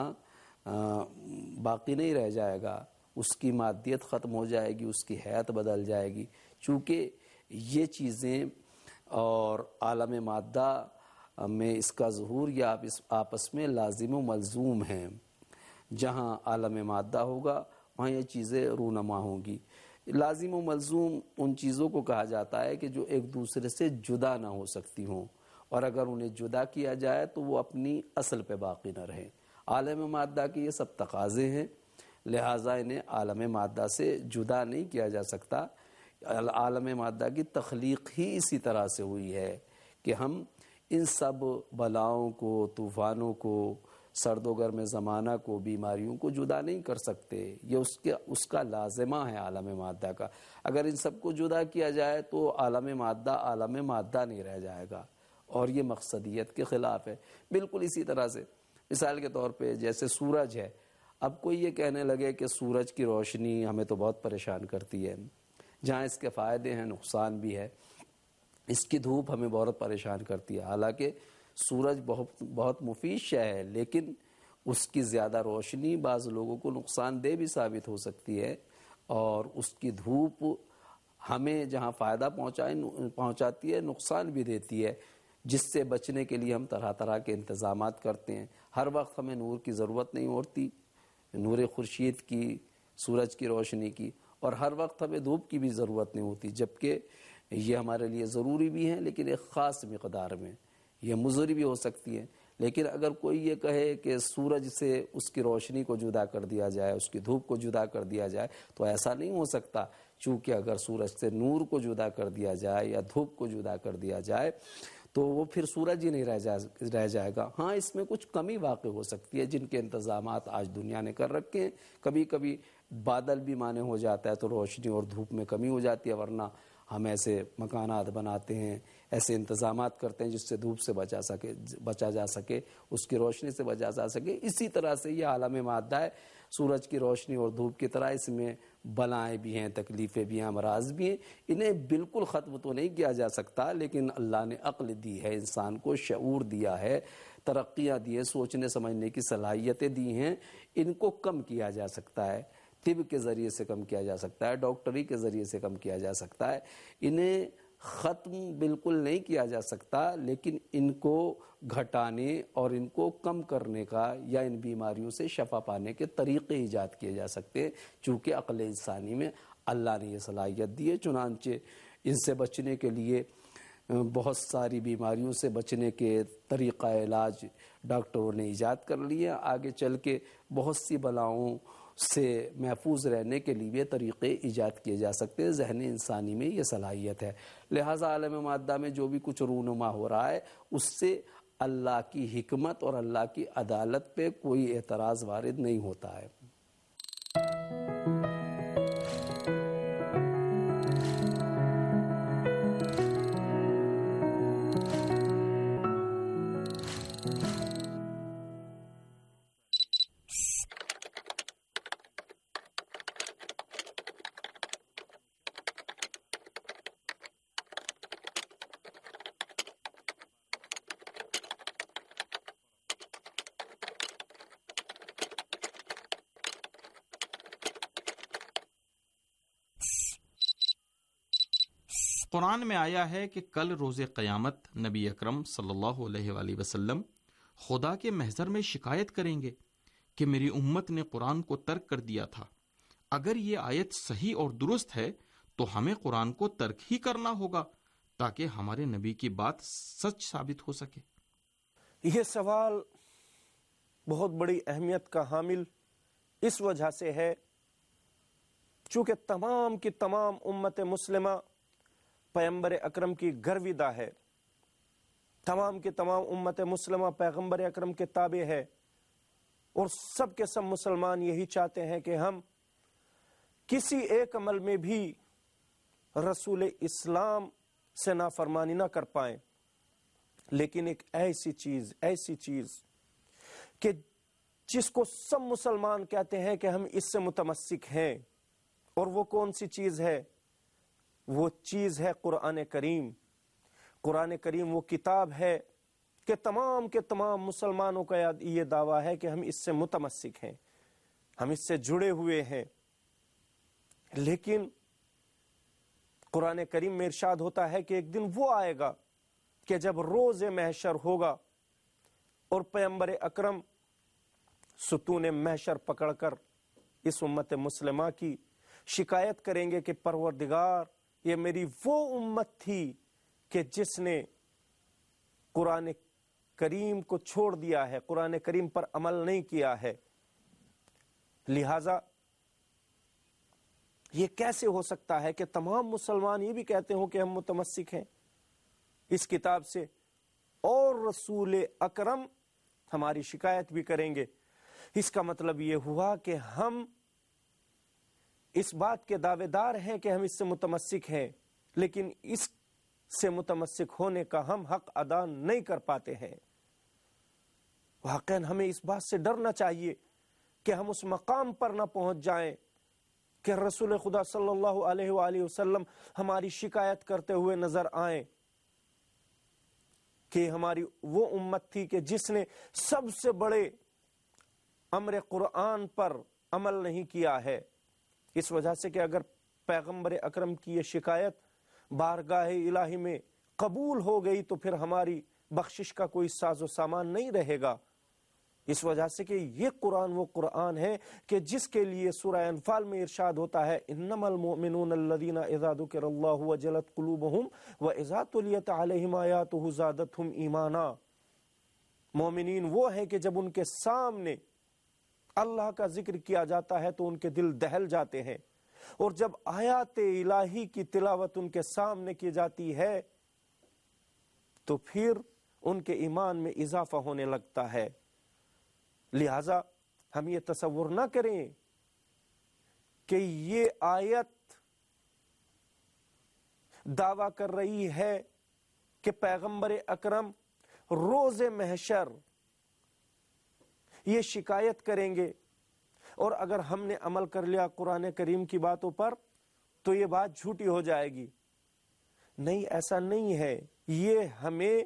Speaker 9: باقی نہیں رہ جائے گا. اس کی مادیت ختم ہو جائے گی، اس کی حیات بدل جائے گی. چونکہ یہ چیزیں اور عالم مادہ میں اس کا ظہور یا آپس میں لازم و ملزوم ہیں. جہاں عالم مادہ ہوگا وہاں یہ چیزیں رونما ہوں گی. لازم و ملزوم ان چیزوں کو کہا جاتا ہے کہ جو ایک دوسرے سے جدا نہ ہو سکتی ہوں، اور اگر انہیں جدا کیا جائے تو وہ اپنی اصل پہ باقی نہ رہیں. عالم مادہ کے یہ سب تقاضے ہیں، لہٰذا انہیں عالم مادہ سے جدا نہیں کیا جا سکتا. عالم مادہ کی تخلیق ہی اسی طرح سے ہوئی ہے کہ ہم ان سب بلاؤں کو، طوفانوں کو، سرد و گرم زمانہ کو، بیماریوں کو جدا نہیں کر سکتے. یہ اس کا لازمہ ہے عالم مادہ کا. اگر ان سب کو جدا کیا جائے تو عالم مادہ نہیں رہ جائے گا، اور یہ مقصدیت کے خلاف ہے. بالکل اسی طرح سے مثال کے طور پہ جیسے سورج ہے. اب کوئی یہ کہنے لگے کہ سورج کی روشنی ہمیں تو بہت پریشان کرتی ہے، جہاں اس کے فائدے ہیں نقصان بھی ہے. اس کی دھوپ ہمیں بہت پریشان کرتی ہے، حالانکہ سورج بہت مفید شے ہے، لیکن اس کی زیادہ روشنی بعض لوگوں کو نقصان دہ بھی ثابت ہو سکتی ہے. اور اس کی دھوپ ہمیں جہاں فائدہ پہنچاتی ہے نقصان بھی دیتی ہے، جس سے بچنے کے لیے ہم طرح طرح کے انتظامات کرتے ہیں. ہر وقت ہمیں نور کی ضرورت نہیں ہوتی، نور خورشید کی، سورج کی روشنی کی. اور ہر وقت ہمیں دھوپ کی بھی ضرورت نہیں ہوتی، جبکہ یہ ہمارے لیے ضروری بھی ہیں لیکن ایک خاص مقدار میں، یہ مضر بھی ہو سکتی ہے۔ لیکن اگر کوئی یہ کہے کہ سورج سے اس کی روشنی کو جدا کر دیا جائے، اس کی دھوپ کو جدا کر دیا جائے، تو ایسا نہیں ہو سکتا، چونکہ اگر سورج سے نور کو جدا کر دیا جائے یا دھوپ کو جدا کر دیا جائے تو وہ پھر سورج ہی نہیں رہ جائے گا۔ ہاں اس میں کچھ کمی واقع ہو سکتی ہے جن کے انتظامات آج دنیا نے کر رکھے ہیں، کبھی کبھی بادل بھی مانے ہو جاتا ہے تو روشنی اور دھوپ میں کمی ہو جاتی ہے، ورنہ ہم ایسے مکانات بناتے ہیں، ایسے انتظامات کرتے ہیں جس سے دھوپ سے بچا جا سکے، اس کی روشنی سے بچا جا سکے۔ اسی طرح سے یہ عالم مادہ ہے، سورج کی روشنی اور دھوپ کی طرح اس میں بلائیں بھی ہیں، تکلیفیں بھی ہیں، امراض بھی ہیں۔ انہیں بالکل ختم تو نہیں کیا جا سکتا، لیکن اللہ نے عقل دی ہے، انسان کو شعور دیا ہے، ترقیاں دی ہیں، سوچنے سمجھنے کی صلاحیتیں دی ہیں، ان کو کم کیا جا سکتا ہے، طب کے ذریعے سے کم کیا جا سکتا ہے، ڈاکٹری کے ذریعے سے کم کیا جا سکتا ہے۔ انہیں ختم بالکل نہیں کیا جا سکتا، لیکن ان کو گھٹانے اور ان کو کم کرنے کا یا ان بیماریوں سے شفا پانے کے طریقے ایجاد کیے جا سکتے ہیں، چونکہ عقل انسانی میں اللہ نے یہ صلاحیت دی ہے۔ چنانچہ ان سے بچنے کے لیے بہت ساری بیماریوں سے بچنے کے طریقہ علاج ڈاکٹروں نے ایجاد کر لیے، آگے چل کے بہت سی بلاؤں سے محفوظ رہنے کے لیے طریقے ایجاد کیے جا سکتے ہیں۔ ذہن انسانی میں یہ صلاحیت ہے، لہٰذا عالم مادہ میں جو بھی کچھ رونما ہو رہا ہے اس سے اللہ کی حکمت اور اللہ کی عدالت پہ کوئی اعتراض وارد نہیں ہوتا ہے۔
Speaker 8: قرآن میں آیا ہے کہ کل روز قیامت نبی اکرم صلی اللہ علیہ وآلہ وسلم خدا کے محضر میں شکایت کریں گے کہ میری امت نے قرآن کو ترک کر دیا تھا۔ اگر یہ آیت صحیح اور درست ہے تو ہمیں قرآن کو ترک ہی کرنا ہوگا تاکہ ہمارے نبی کی بات سچ ثابت ہو سکے۔
Speaker 10: یہ سوال بہت بڑی اہمیت کا حامل اس وجہ سے ہے چونکہ تمام کی تمام امت مسلمہ پیغمبر اکرم کی گرویدہ ہے، تمام کی تمام امت مسلمہ پیغمبر اکرم کے تابع ہے، اور سب کے سب مسلمان یہی چاہتے ہیں کہ ہم کسی ایک عمل میں بھی رسول اسلام سے نافرمانی نہ کر پائیں، لیکن ایک ایسی چیز کہ جس کو سب مسلمان کہتے ہیں کہ ہم اس سے متمسک ہیں، اور وہ کون سی چیز ہے؟ وہ چیز ہے قرآن کریم۔ قرآن کریم وہ کتاب ہے کہ تمام کے تمام مسلمانوں کا یہ دعویٰ ہے کہ ہم اس سے متمسک ہیں، ہم اس سے جڑے ہوئے ہیں، لیکن قرآن کریم میں ارشاد ہوتا ہے کہ ایک دن وہ آئے گا کہ جب روز محشر ہوگا اور پیغمبر اکرم ستون محشر پکڑ کر اس امت مسلمہ کی شکایت کریں گے کہ پروردگار یہ میری وہ امت تھی کہ جس نے قرآن کریم کو چھوڑ دیا ہے، قرآن کریم پر عمل نہیں کیا ہے، لہذا یہ کیسے ہو سکتا ہے کہ تمام مسلمان یہ بھی کہتے ہوں کہ ہم متمسک ہیں اس کتاب سے اور رسول اکرم ہماری شکایت بھی کریں گے؟ اس کا مطلب یہ ہوا کہ ہم اس بات کے دعوے دار ہیں کہ ہم اس سے متمسک ہیں، لیکن اس سے متمسک ہونے کا ہم حق ادا نہیں کر پاتے ہیں۔ واقعاً ہمیں اس بات سے ڈرنا چاہیے کہ ہم اس مقام پر نہ پہنچ جائیں کہ رسول خدا صلی اللہ علیہ وآلہ وسلم ہماری شکایت کرتے ہوئے نظر آئیں کہ ہماری وہ امت تھی کہ جس نے سب سے بڑے امر قرآن پر عمل نہیں کیا ہے۔ اس وجہ سے کہ اگر پیغمبر اکرم کی یہ شکایت بارگاہ الہی میں قبول ہو گئی تو پھر ہماری بخشش کا کوئی ساز و سامان نہیں رہے گا۔ اس وجہ سے کہ یہ قرآن وہ قرآن ہے کہ جس کے لیے سورہ انفال میں ارشاد ہوتا ہے انما المؤمنون الذین اذا ذکر اللہ وجلت قلوبہم واذا تلیت علیہم آیاتہ زادتہم ایمانا. مومنین وہ ہیں کہ جب ان کے سامنے اللہ کا ذکر کیا جاتا ہے تو ان کے دل دہل جاتے ہیں، اور جب آیات الہی کی تلاوت ان کے سامنے کی جاتی ہے تو پھر ان کے ایمان میں اضافہ ہونے لگتا ہے. لہذا ہم یہ تصور نہ کریں کہ یہ آیت دعویٰ کر رہی ہے کہ پیغمبر اکرم روز محشر یہ شکایت کریں گے، اور اگر ہم نے عمل کر لیا قرآن کریم کی باتوں پر تو یہ بات جھوٹی ہو جائے گی. نہیں، ایسا نہیں ہے. یہ ہمیں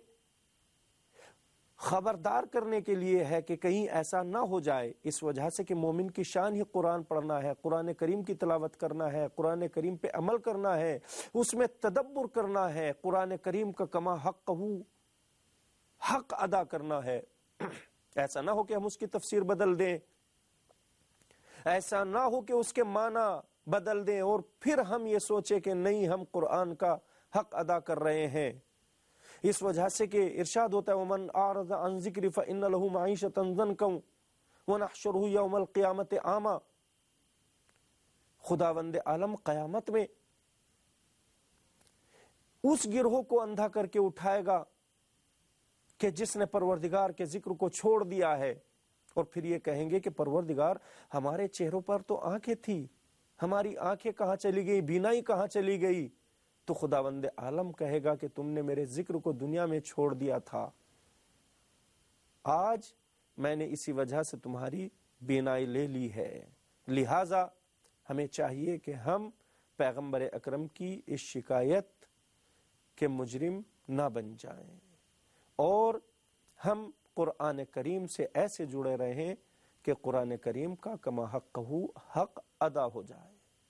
Speaker 10: خبردار کرنے کے لیے ہے کہ کہیں ایسا نہ ہو جائے. اس وجہ سے کہ مومن کی شان ہی قرآن پڑھنا ہے، قرآن کریم کی تلاوت کرنا ہے، قرآن کریم پہ عمل کرنا ہے، اس میں تدبر کرنا ہے، قرآن کریم کا کما حق حق ادا کرنا ہے. ایسا نہ ہو کہ ہم اس کی تفسیر بدل دیں، ایسا نہ ہو کہ اس کے معنی بدل دیں اور پھر ہم یہ سوچیں کہ نہیں، ہم قرآن کا حق ادا کر رہے ہیں. اس وجہ سے کہ ارشاد ہوتا ہے وَمَنْ أَعْرَضَ عَنْ ذِكْرِ فَإِنَّ لَهُ مَعِيشَةً ضَنْكًا وَنَحْشُرُهُ يَوْمَ الْقِيَامَةِ أَعْمَى. خداوند عالم قیامت میں اس گروہ کو اندھا کر کے اٹھائے گا کہ جس نے پروردگار کے ذکر کو چھوڑ دیا ہے، اور پھر یہ کہیں گے کہ پروردگار ہمارے چہروں پر تو آنکھیں تھی، ہماری آنکھیں کہاں چلی گئی، بینائی کہاں چلی گئی؟ تو خداوند عالم کہے گا کہ تم نے میرے ذکر کو دنیا میں چھوڑ دیا تھا، آج میں نے اسی وجہ سے تمہاری بینائی لے لی ہے. لہذا ہمیں چاہیے کہ ہم پیغمبر اکرم کی اس شکایت کے مجرم نہ بن جائیں، اور ہم قرآن کریم سے ایسے جڑے رہیں کہ قرآن کریم کا کما حق ادا ہو جائے.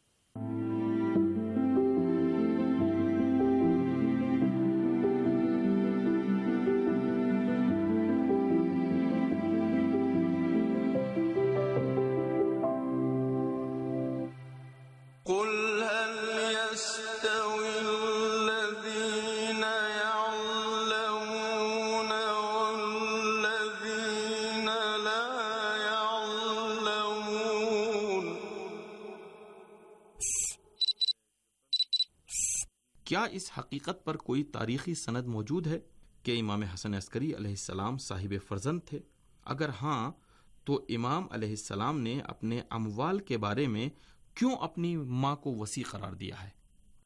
Speaker 8: کیا اس حقیقت پر کوئی تاریخی سند موجود ہے کہ امام حسن عسکری علیہ السلام صاحب فرزند تھے؟ اگر ہاں تو امام علیہ السلام نے اپنے اموال کے بارے میں کیوں اپنی ماں کو وصی قرار دیا ہے؟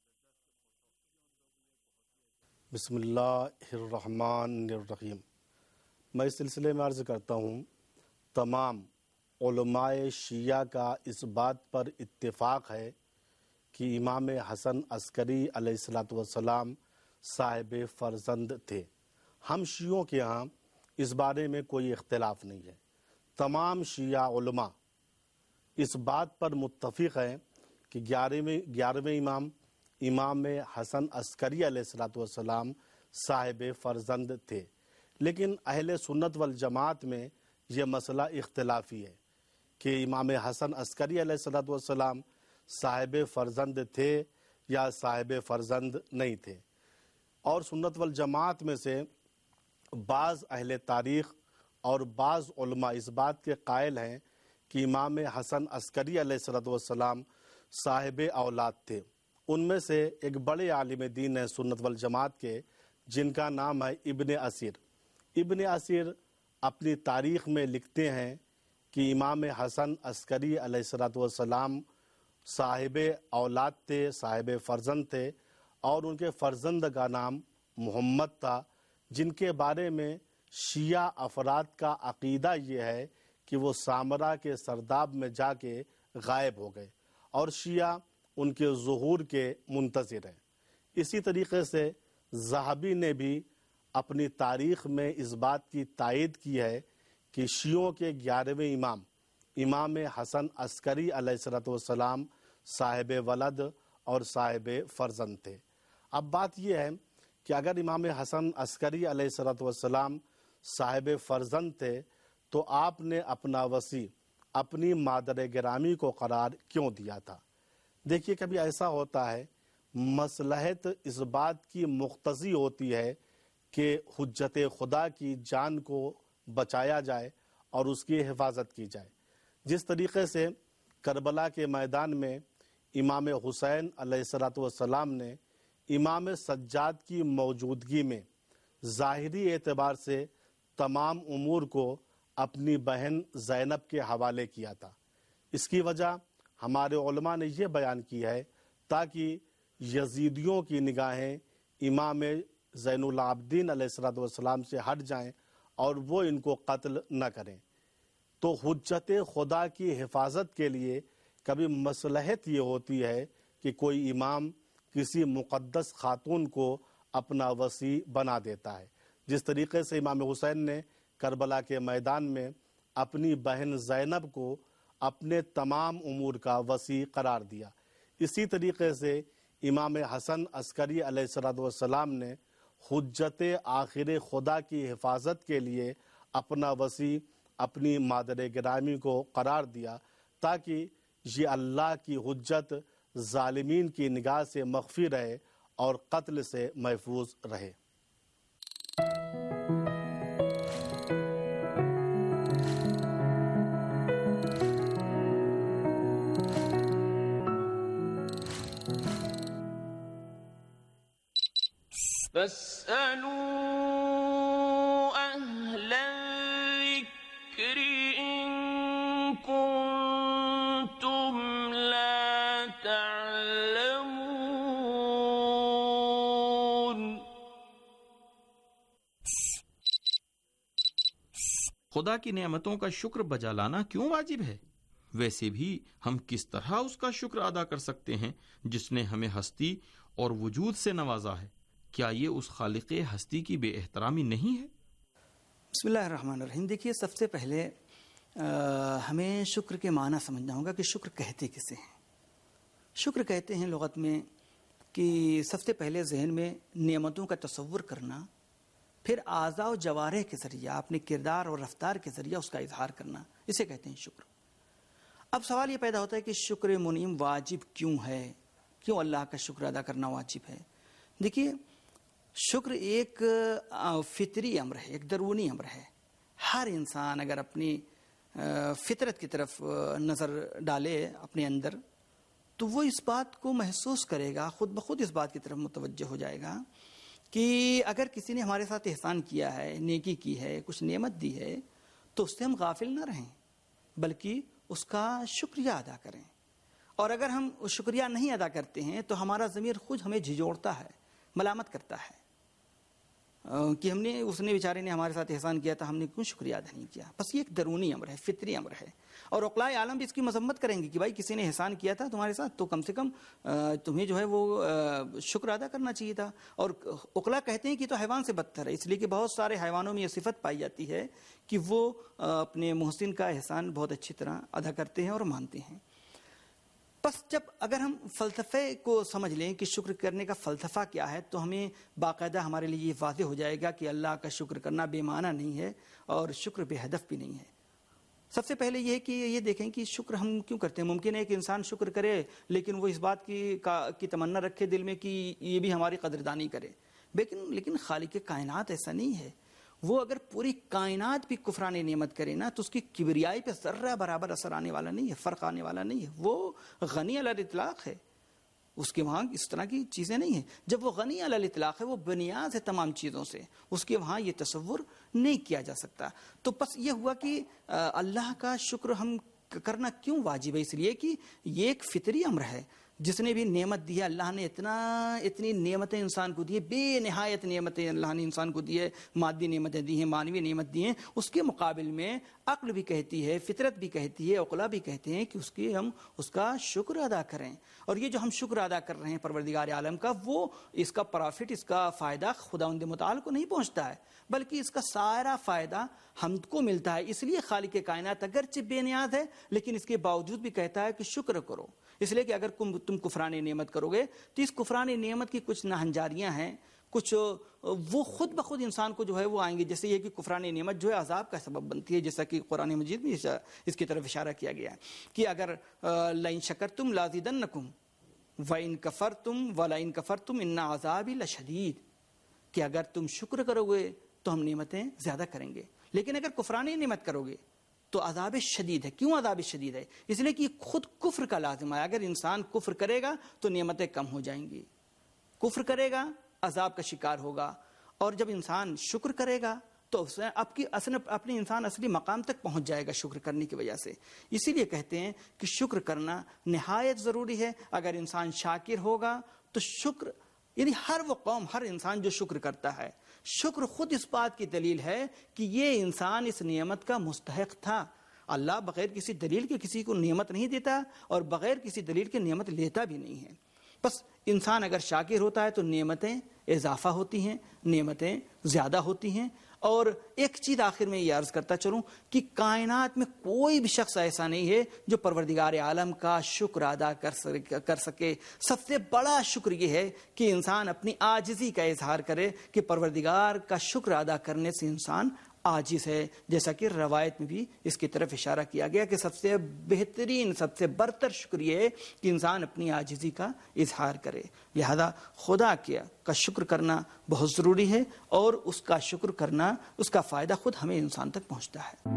Speaker 11: بسم اللہ الرحمن الرحیم. میں اس سلسلے میں عرض کرتا ہوں، تمام علماء شیعہ کا اس بات پر اتفاق ہے کہ امام حسن عسکری علیہ السلام صاحب فرزند تھے. ہم شیعوں کے ہاں اس بارے میں کوئی اختلاف نہیں ہے. تمام شیعہ علماء اس بات پر متفق ہیں کہ 11ویں امام حسن عسکری علیہ السلام صاحب فرزند تھے. لیکن اہل سنت والجماعت میں یہ مسئلہ اختلافی ہے کہ امام حسن عسکری علیہ السلام صاحب فرزند تھے یا صاحب فرزند نہیں تھے. اور سنت والجماعت میں سے بعض اہل تاریخ اور بعض علماء اس بات کے قائل ہیں کہ امام حسن عسکری علیہ السلام صاحب اولاد تھے. ان میں سے ایک بڑے عالم دین ہیں سنت والجماعت کے، جن کا نام ہے ابن اسیر. ابن اسیر اپنی تاریخ میں لکھتے ہیں کہ امام حسن عسکری علیہ السلام صاحب اولاد تھے، صاحب فرزند تھے، اور ان کے فرزند کا نام محمد تھا، جن کے بارے میں شیعہ افراد کا عقیدہ یہ ہے کہ وہ سامرا کے سرداب میں جا کے غائب ہو گئے، اور شیعہ ان کے ظہور کے منتظر ہیں. اسی طریقے سے ذہبی نے بھی اپنی تاریخ میں اس بات کی تائید کی ہے کہ شیعوں کے 11ویں امام حسن عسکری علیہ السلام صاحب ولد اور صاحب فرزند تھے. اب بات یہ ہے کہ اگر امام حسن عسکری علیہ السلام صاحب فرزند تھے تو آپ نے اپنا وسیع اپنی مادر گرامی کو قرار کیوں دیا تھا؟ دیکھیے کبھی ایسا ہوتا ہے مصلحت اس بات کی مقتضی ہوتی ہے کہ حجت خدا کی جان کو بچایا جائے اور اس کی حفاظت کی جائے. جس طریقے سے کربلا کے میدان میں امام حسین علیہ السلام نے امام سجاد کی موجودگی میں ظاہری اعتبار سے تمام امور کو اپنی بہن زینب کے حوالے کیا تھا. اس کی وجہ ہمارے علماء نے یہ بیان کی ہے تاکہ یزیدیوں کی نگاہیں امام زین العابدین علیہ السلام سے ہٹ جائیں اور وہ ان کو قتل نہ کریں. تو حجت خدا کی حفاظت کے لیے کبھی مصلحت یہ ہوتی ہے کہ کوئی امام کسی مقدس خاتون کو اپنا وصی بنا دیتا ہے. جس طریقے سے امام حسین نے کربلا کے میدان میں اپنی بہن زینب کو اپنے تمام امور کا وصی قرار دیا. اسی طریقے سے امام حسن عسکری علیہ السلام نے حجت آخر خدا کی حفاظت کے لیے اپنا وصی اپنی مادر گرامی کو قرار دیا تاکہ یہ اللہ کی حجت ظالمین کی نگاہ سے مخفی رہے اور قتل سے محفوظ رہے.
Speaker 12: فاسألوا أهل الذكر إن كنتم لا تعلمون.
Speaker 8: خدا کی نعمتوں کا شکر بجا لانا کیوں واجب ہے؟ ویسے بھی ہم کس طرح اس کا شکر ادا کر سکتے ہیں جس نے ہمیں ہستی اور وجود سے نوازا ہے؟ کیا یہ اس خالق ہستی کی بے احترامی نہیں ہے؟
Speaker 13: بسم اللہ الرحمن الرحیم. دیکھیے سب سے پہلے ہمیں شکر کے معنی سمجھنا ہوگا کہ شکر کہتے کسے ہیں. شکر کہتے ہیں لغت میں کہ سب سے پہلے ذہن میں نعمتوں کا تصور کرنا، پھر اعضاء و جوارح کے ذریعہ اپنے کردار اور رفتار کے ذریعہ اس کا اظہار کرنا، اسے کہتے ہیں شکر. اب سوال یہ پیدا ہوتا ہے کہ شکر منعم واجب کیوں ہے؟ کیوں اللہ کا شکر ادا کرنا واجب ہے؟ دیکھیے شکر ایک فطری امر ہے، ایک درونی امر ہے. ہر انسان اگر اپنی فطرت کی طرف نظر ڈالے اپنے اندر تو وہ اس بات کو محسوس کرے گا، خود بخود اس بات کی طرف متوجہ ہو جائے گا کہ اگر کسی نے ہمارے ساتھ احسان کیا ہے، نیکی کی ہے، کچھ نعمت دی ہے تو اس سے ہم غافل نہ رہیں بلکہ اس کا شکریہ ادا کریں. اور اگر ہم شکریہ نہیں ادا کرتے ہیں تو ہمارا ضمیر خود ہمیں جھجوڑتا ہے، ملامت کرتا ہے کہ ہم نے اس نے بیچارے نے ہمارے ساتھ احسان کیا تھا، ہم نے کیوں شکریہ ادا نہیں کیا. بس یہ ایک درونی امر ہے، فطری امر ہے. اور عقلاء عالم بھی اس کی مذمت کریں گے کہ بھائی کسی نے احسان کیا تھا تمہارے ساتھ تو کم سے کم تمہیں جو ہے وہ شکر ادا کرنا چاہیے تھا. اور عقلاء کہتے ہیں کہ تو حیوان سے بدتر ہے، اس لیے کہ بہت سارے حیوانوں میں یہ صفت پائی جاتی ہے کہ وہ اپنے محسن کا احسان بہت اچھی طرح ادا کرتے ہیں اور مانتے ہیں. بس جب اگر ہم فلسفے کو سمجھ لیں کہ شکر کرنے کا فلسفہ کیا ہے تو ہمیں باقاعدہ ہمارے لیے یہ واضح ہو جائے گا کہ اللہ کا شکر کرنا بے معنی نہیں ہے اور شکر بے ہدف بھی نہیں ہے. سب سے پہلے یہ ہے کہ یہ دیکھیں کہ شکر ہم کیوں کرتے ہیں. ممکن ہے کہ انسان شکر کرے لیکن وہ اس بات کی تمنا رکھے دل میں کہ یہ بھی ہماری قدردانی کرے، لیکن خالق کائنات ایسا نہیں ہے. وہ اگر پوری کائنات بھی کفران نعمت کرے نا تو اس کی کبریائی پہ ذرہ برابر اثر آنے والا نہیں ہے، فرق آنے والا نہیں ہے. وہ غنی علی الاطلاق ہے، اس کے وہاں اس طرح کی چیزیں نہیں ہیں. جب وہ غنی علی الاطلاق ہے، وہ بنیاد ہے تمام چیزوں سے، اس کے وہاں یہ تصور نہیں کیا جا سکتا. تو بس یہ ہوا کہ اللہ کا شکر ہم کرنا کیوں واجب ہے؟ اس لیے کہ یہ ایک فطری امر ہے. جس نے بھی نعمت دی ہے، اللہ نے اتنی نعمتیں انسان کو دی ہے، بے نہایت نعمتیں اللہ نے انسان کو دی ہے، مادی نعمتیں دی ہیں، مانوی نعمت دی ہیں. اس کے مقابل میں عقل بھی کہتی ہے، فطرت بھی کہتی ہے، عقلاء بھی کہتے ہیں کہ ہم اس کا شکر ادا کریں. اور یہ جو ہم شکر ادا کر رہے ہیں پروردگار عالم کا، وہ اس کا پرافٹ، اس کا فائدہ خداوند متعال کو نہیں پہنچتا ہے بلکہ اس کا سارا فائدہ ہم کو ملتا ہے. اس لیے خالق کائنات اگرچہ بے نیاز ہے لیکن اس کے باوجود بھی کہتا ہے کہ شکر کرو. اس لیے کہ اگر تم کفران نعمت کرو گے تو اس کفران نعمت کی کچھ ناہنجاریاں ہیں، کچھ وہ خود بخود انسان کو جو ہے وہ آئیں گے. جیسے یہ کہ کفران نعمت جو ہے عذاب کا سبب بنتی ہے، جیسا کہ قرآن مجید میں اس کی طرف اشارہ کیا گیا ہے کہ اگر لئن شکرتم لازیدنکم وَإِن كَفَرْتُمْ وَلَئِن كَفَرْتُمْ إِنَّ عَذَابِي لَشَدِيدٌ، کہ اگر تم شکر کرو گے تو ہم نعمتیں زیادہ کریں گے، لیکن اگر کفرانی نعمت کرو گے تو عذاب شدید ہے. کیوں عذاب شدید ہے؟ اس لیے کہ یہ خود کفر کا لازم ہے. اگر انسان کفر کرے گا تو نعمتیں کم ہو جائیں گی، کفر کرے گا عذاب کا شکار ہوگا، اور جب انسان شکر کرے گا تو اپنی انسان اصلی مقام تک پہنچ جائے گا شکر کرنے کی وجہ سے. اسی لیے کہتے ہیں کہ شکر کرنا نہایت ضروری ہے. اگر انسان شاکر ہوگا تو شکر، یعنی ہر وہ قوم، ہر انسان جو شکر کرتا ہے، شکر خود اس بات کی دلیل ہے کہ یہ انسان اس نعمت کا مستحق تھا. اللہ بغیر کسی دلیل کے کسی کو نعمت نہیں دیتا اور بغیر کسی دلیل کے نعمت لیتا بھی نہیں ہے. بس انسان اگر شاکر ہوتا ہے تو نعمتیں اضافہ ہوتی ہیں، نعمتیں زیادہ ہوتی ہیں. اور ایک چیز آخر میں یہ عرض کرتا چلوں کہ کائنات میں کوئی بھی شخص ایسا نہیں ہے جو پروردگار عالم کا شکر ادا کر سکے. سب سے بڑا شکر یہ ہے کہ انسان اپنی عاجزی کا اظہار کرے کہ پروردگار کا شکر ادا کرنے سے انسان عاجز ہے. جیسا کہ روایت میں بھی اس کی طرف اشارہ کیا گیا کہ سب سے بہترین، سب سے برتر شکر یہ ہے کہ انسان اپنی عاجزی کا اظہار کرے. لہذا خدا کا شکر کرنا بہت ضروری ہے، اور اس کا شکر کرنا، اس کا فائدہ خود ہمیں انسان تک پہنچتا ہے.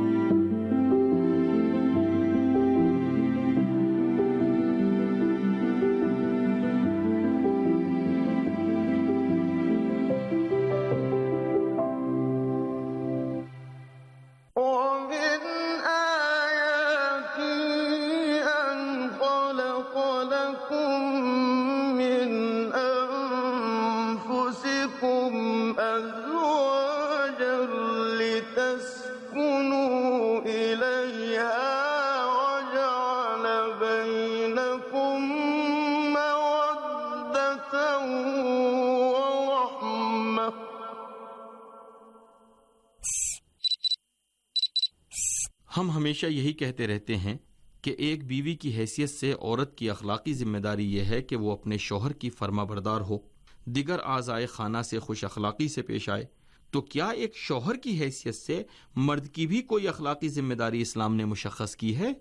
Speaker 8: ہم ہمیشہ یہی کہتے رہتے ہیں کہ ایک بیوی کی حیثیت سے عورت کی اخلاقی ذمہ داری یہ ہے کہ وہ اپنے شوہر کی فرما بردار ہو، دیگر اعضائے خانہ سے خوش اخلاقی سے پیش آئے. تو کیا ایک شوہر کی حیثیت سے مرد کی بھی کوئی اخلاقی ذمہ داری اسلام نے مشخص کی ہے؟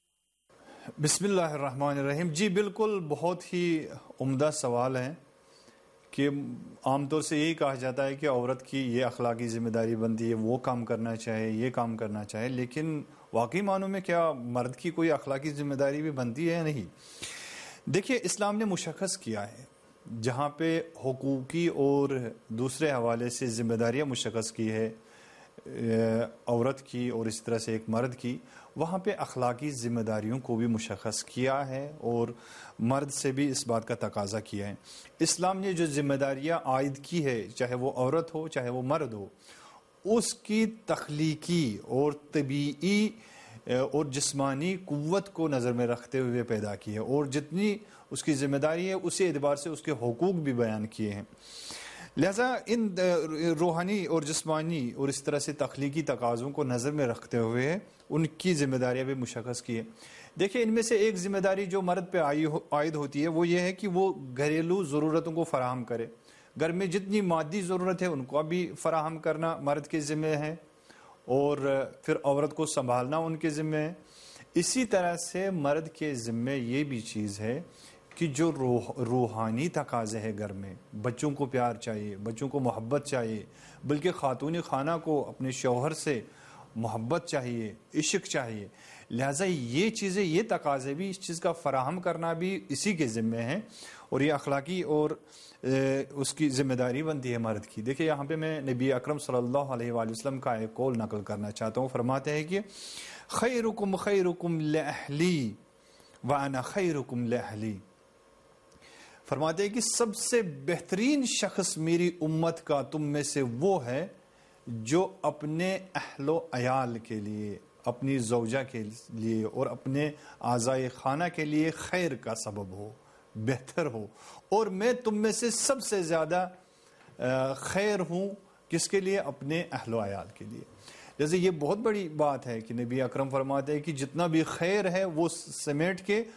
Speaker 14: بسم اللہ الرحمن الرحیم. جی بالکل، بہت ہی عمدہ سوال ہے کہ عام طور سے یہی کہا جاتا ہے کہ عورت کی یہ اخلاقی ذمہ داری بنتی ہے، وہ کام کرنا چاہے، یہ کام کرنا چاہے، لیکن واقعی معنوں میں کیا مرد کی کوئی اخلاقی ذمہ داری بھی بنتی ہے؟ نہیں. دیکھیے، اسلام نے مشخص کیا ہے جہاں پہ حقوقی اور دوسرے حوالے سے ذمہ داریاں مشخص کی ہے عورت کی اور اس طرح سے ایک مرد کی، وہاں پہ اخلاقی ذمہ داریوں کو بھی مشخص کیا ہے اور مرد سے بھی اس بات کا تقاضا کیا ہے. اسلام نے جو ذمہ داریاں عائد کی ہے، چاہے وہ عورت ہو چاہے وہ مرد ہو، اس کی تخلیقی اور طبیعی اور جسمانی قوت کو نظر میں رکھتے ہوئے پیدا کی ہے، اور جتنی اس کی ذمہ داری ہے اسی اعتبار سے اس کے حقوق بھی بیان کیے ہیں. لہذا ان روحانی اور جسمانی اور اس طرح سے تخلیقی تقاضوں کو نظر میں رکھتے ہوئے ان کی ذمہ داریاں بھی مشخص کی ہے. دیکھیں، ان میں سے ایک ذمہ داری جو مرد پہ عائد ہوتی ہے وہ یہ ہے کہ وہ گھریلو ضرورتوں کو فراہم کرے. گھر میں جتنی مادی ضرورت ہے ان کو بھی فراہم کرنا مرد کے ذمہ ہے، اور پھر عورت کو سنبھالنا ان کے ذمہ ہے. اسی طرح سے مرد کے ذمہ یہ بھی چیز ہے کہ جو روحانی تقاضے ہے گھر میں، بچوں کو پیار چاہیے، بچوں کو محبت چاہیے، بلکہ خاتون خانہ کو اپنے شوہر سے محبت چاہیے، عشق چاہیے. لہٰذا یہ چیزیں، یہ تقاضے بھی، اس چیز کا فراہم کرنا بھی اسی کے ذمہ ہیں، اور یہ اخلاقی اور اس کی ذمہ داری بنتی ہے مرد کی. دیکھیں، یہاں پہ میں نبی اکرم صلی اللہ علیہ وآلہ وسلم کا ایک قول نقل کرنا چاہتا ہوں. فرماتے ہیں کہ خیرکم خیرکم لأہلی وانا خیرکم لأہلی. فرماتے ہیں کہ سب سے بہترین شخص میری امت کا تم میں سے وہ ہے جو اپنے اہل و عیال کے لیے، اپنی زوجہ کے لیے اور اپنے اعضائے خانہ کے لیے خیر کا سبب ہو، بہتر ہو. اور میں تم میں سے سب سے زیادہ خیر ہوں کس کے لیے؟ اپنے اہل و عیال کے لیے. جیسے یہ بہت بڑی بات ہے کہ نبی اکرم فرماتے ہیں کہ جتنا بھی خیر ہے وہ سمیٹ کے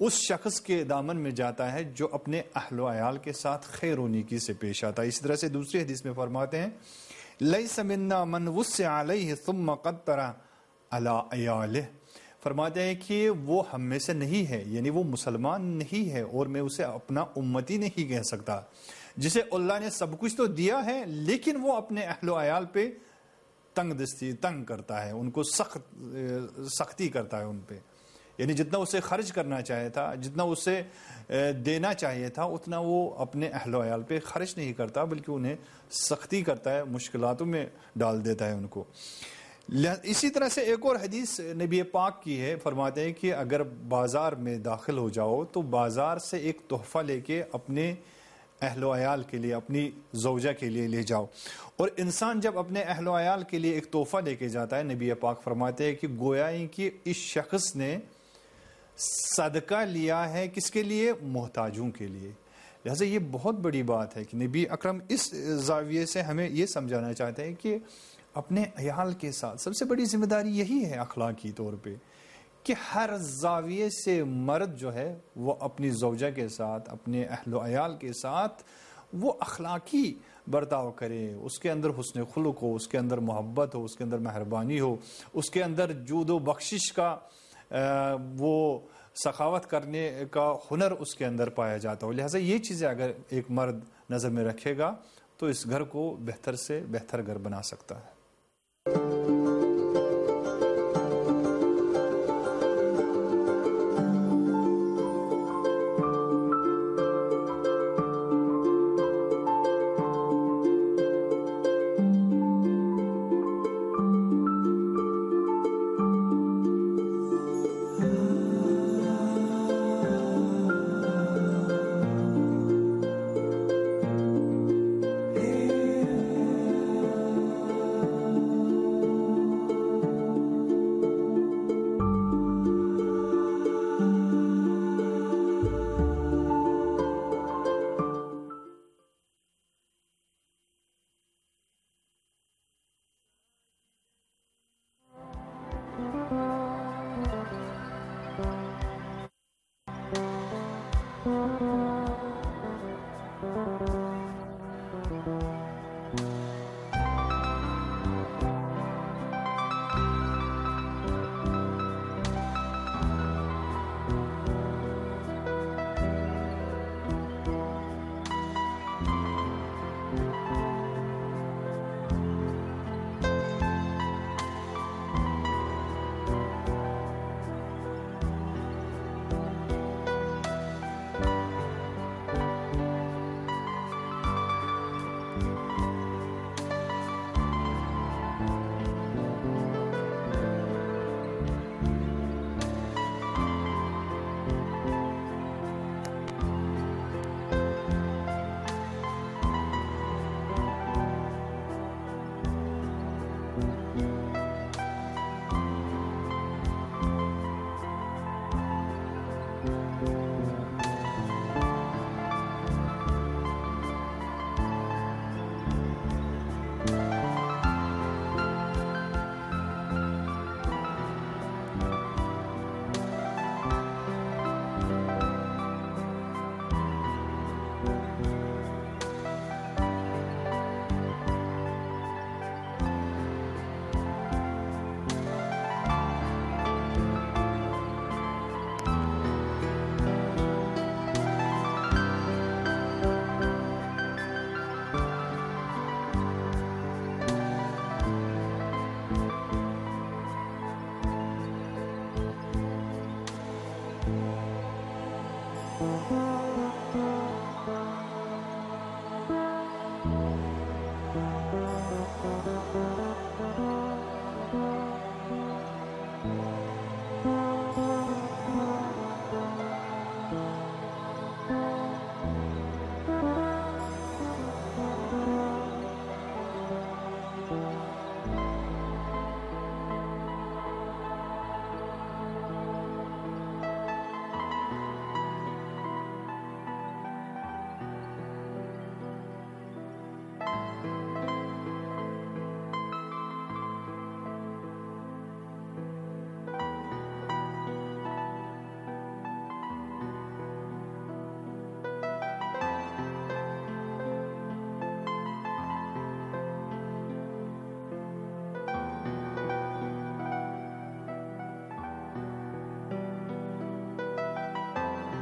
Speaker 14: اس شخص کے دامن میں جاتا ہے جو اپنے اہل و عیال کے ساتھ خیر و نیکی سے پیش آتا ہے. اسی طرح سے دوسری حدیث میں فرماتے ہیں لیس منا من وسع علیہ ثم قدر علی عیالہ، فرماتے ہیں کہ وہ ہم میں سے نہیں ہے، یعنی وہ مسلمان نہیں ہے اور میں اسے اپنا امتی نہیں کہہ سکتا، جسے اللہ نے سب کچھ تو دیا ہے لیکن وہ اپنے اہل و عیال پہ تنگ کرتا ہے، ان کو سختی کرتا ہے ان پہ. یعنی جتنا اسے خرچ کرنا چاہے تھا، جتنا اسے دینا چاہیے تھا، اتنا وہ اپنے اہل و عیال پہ خرچ نہیں کرتا بلکہ انہیں سختی کرتا ہے، مشکلاتوں میں ڈال دیتا ہے ان کو. اسی طرح سے ایک اور حدیث نبی پاک کی ہے، فرماتے ہیں کہ اگر بازار میں داخل ہو جاؤ تو بازار سے ایک تحفہ لے کے اپنے اہل و عیال کے لیے، اپنی زوجہ کے لیے لے جاؤ. اور انسان جب اپنے اہل و عیال کے لیے ایک تحفہ لے کے جاتا ہے، نبی پاک فرماتے ہیں کہ گویا کہ اس شخص نے صدقہ لیا ہے کس کے لیے؟ محتاجوں کے لیے. لہٰذا یہ بہت بڑی بات ہے کہ نبی اکرم اس زاویے سے ہمیں یہ سمجھانا چاہتے ہیں کہ اپنے عیال کے ساتھ سب سے بڑی ذمہ داری یہی ہے اخلاقی طور پہ کہ ہر زاویے سے مرد جو ہے وہ اپنی زوجہ کے ساتھ، اپنے اہل و عیال کے ساتھ وہ اخلاقی برتاؤ کرے، اس کے اندر حسن خلق ہو، اس کے اندر محبت ہو، اس کے اندر مہربانی ہو، اس کے اندر جود و بخشش کا وہ سخاوت کرنے کا ہنر اس کے اندر پایا جاتا ہو. لہٰذا یہ چیزیں اگر ایک مرد نظر میں رکھے گا تو اس گھر کو بہتر سے بہتر گھر بنا سکتا ہے.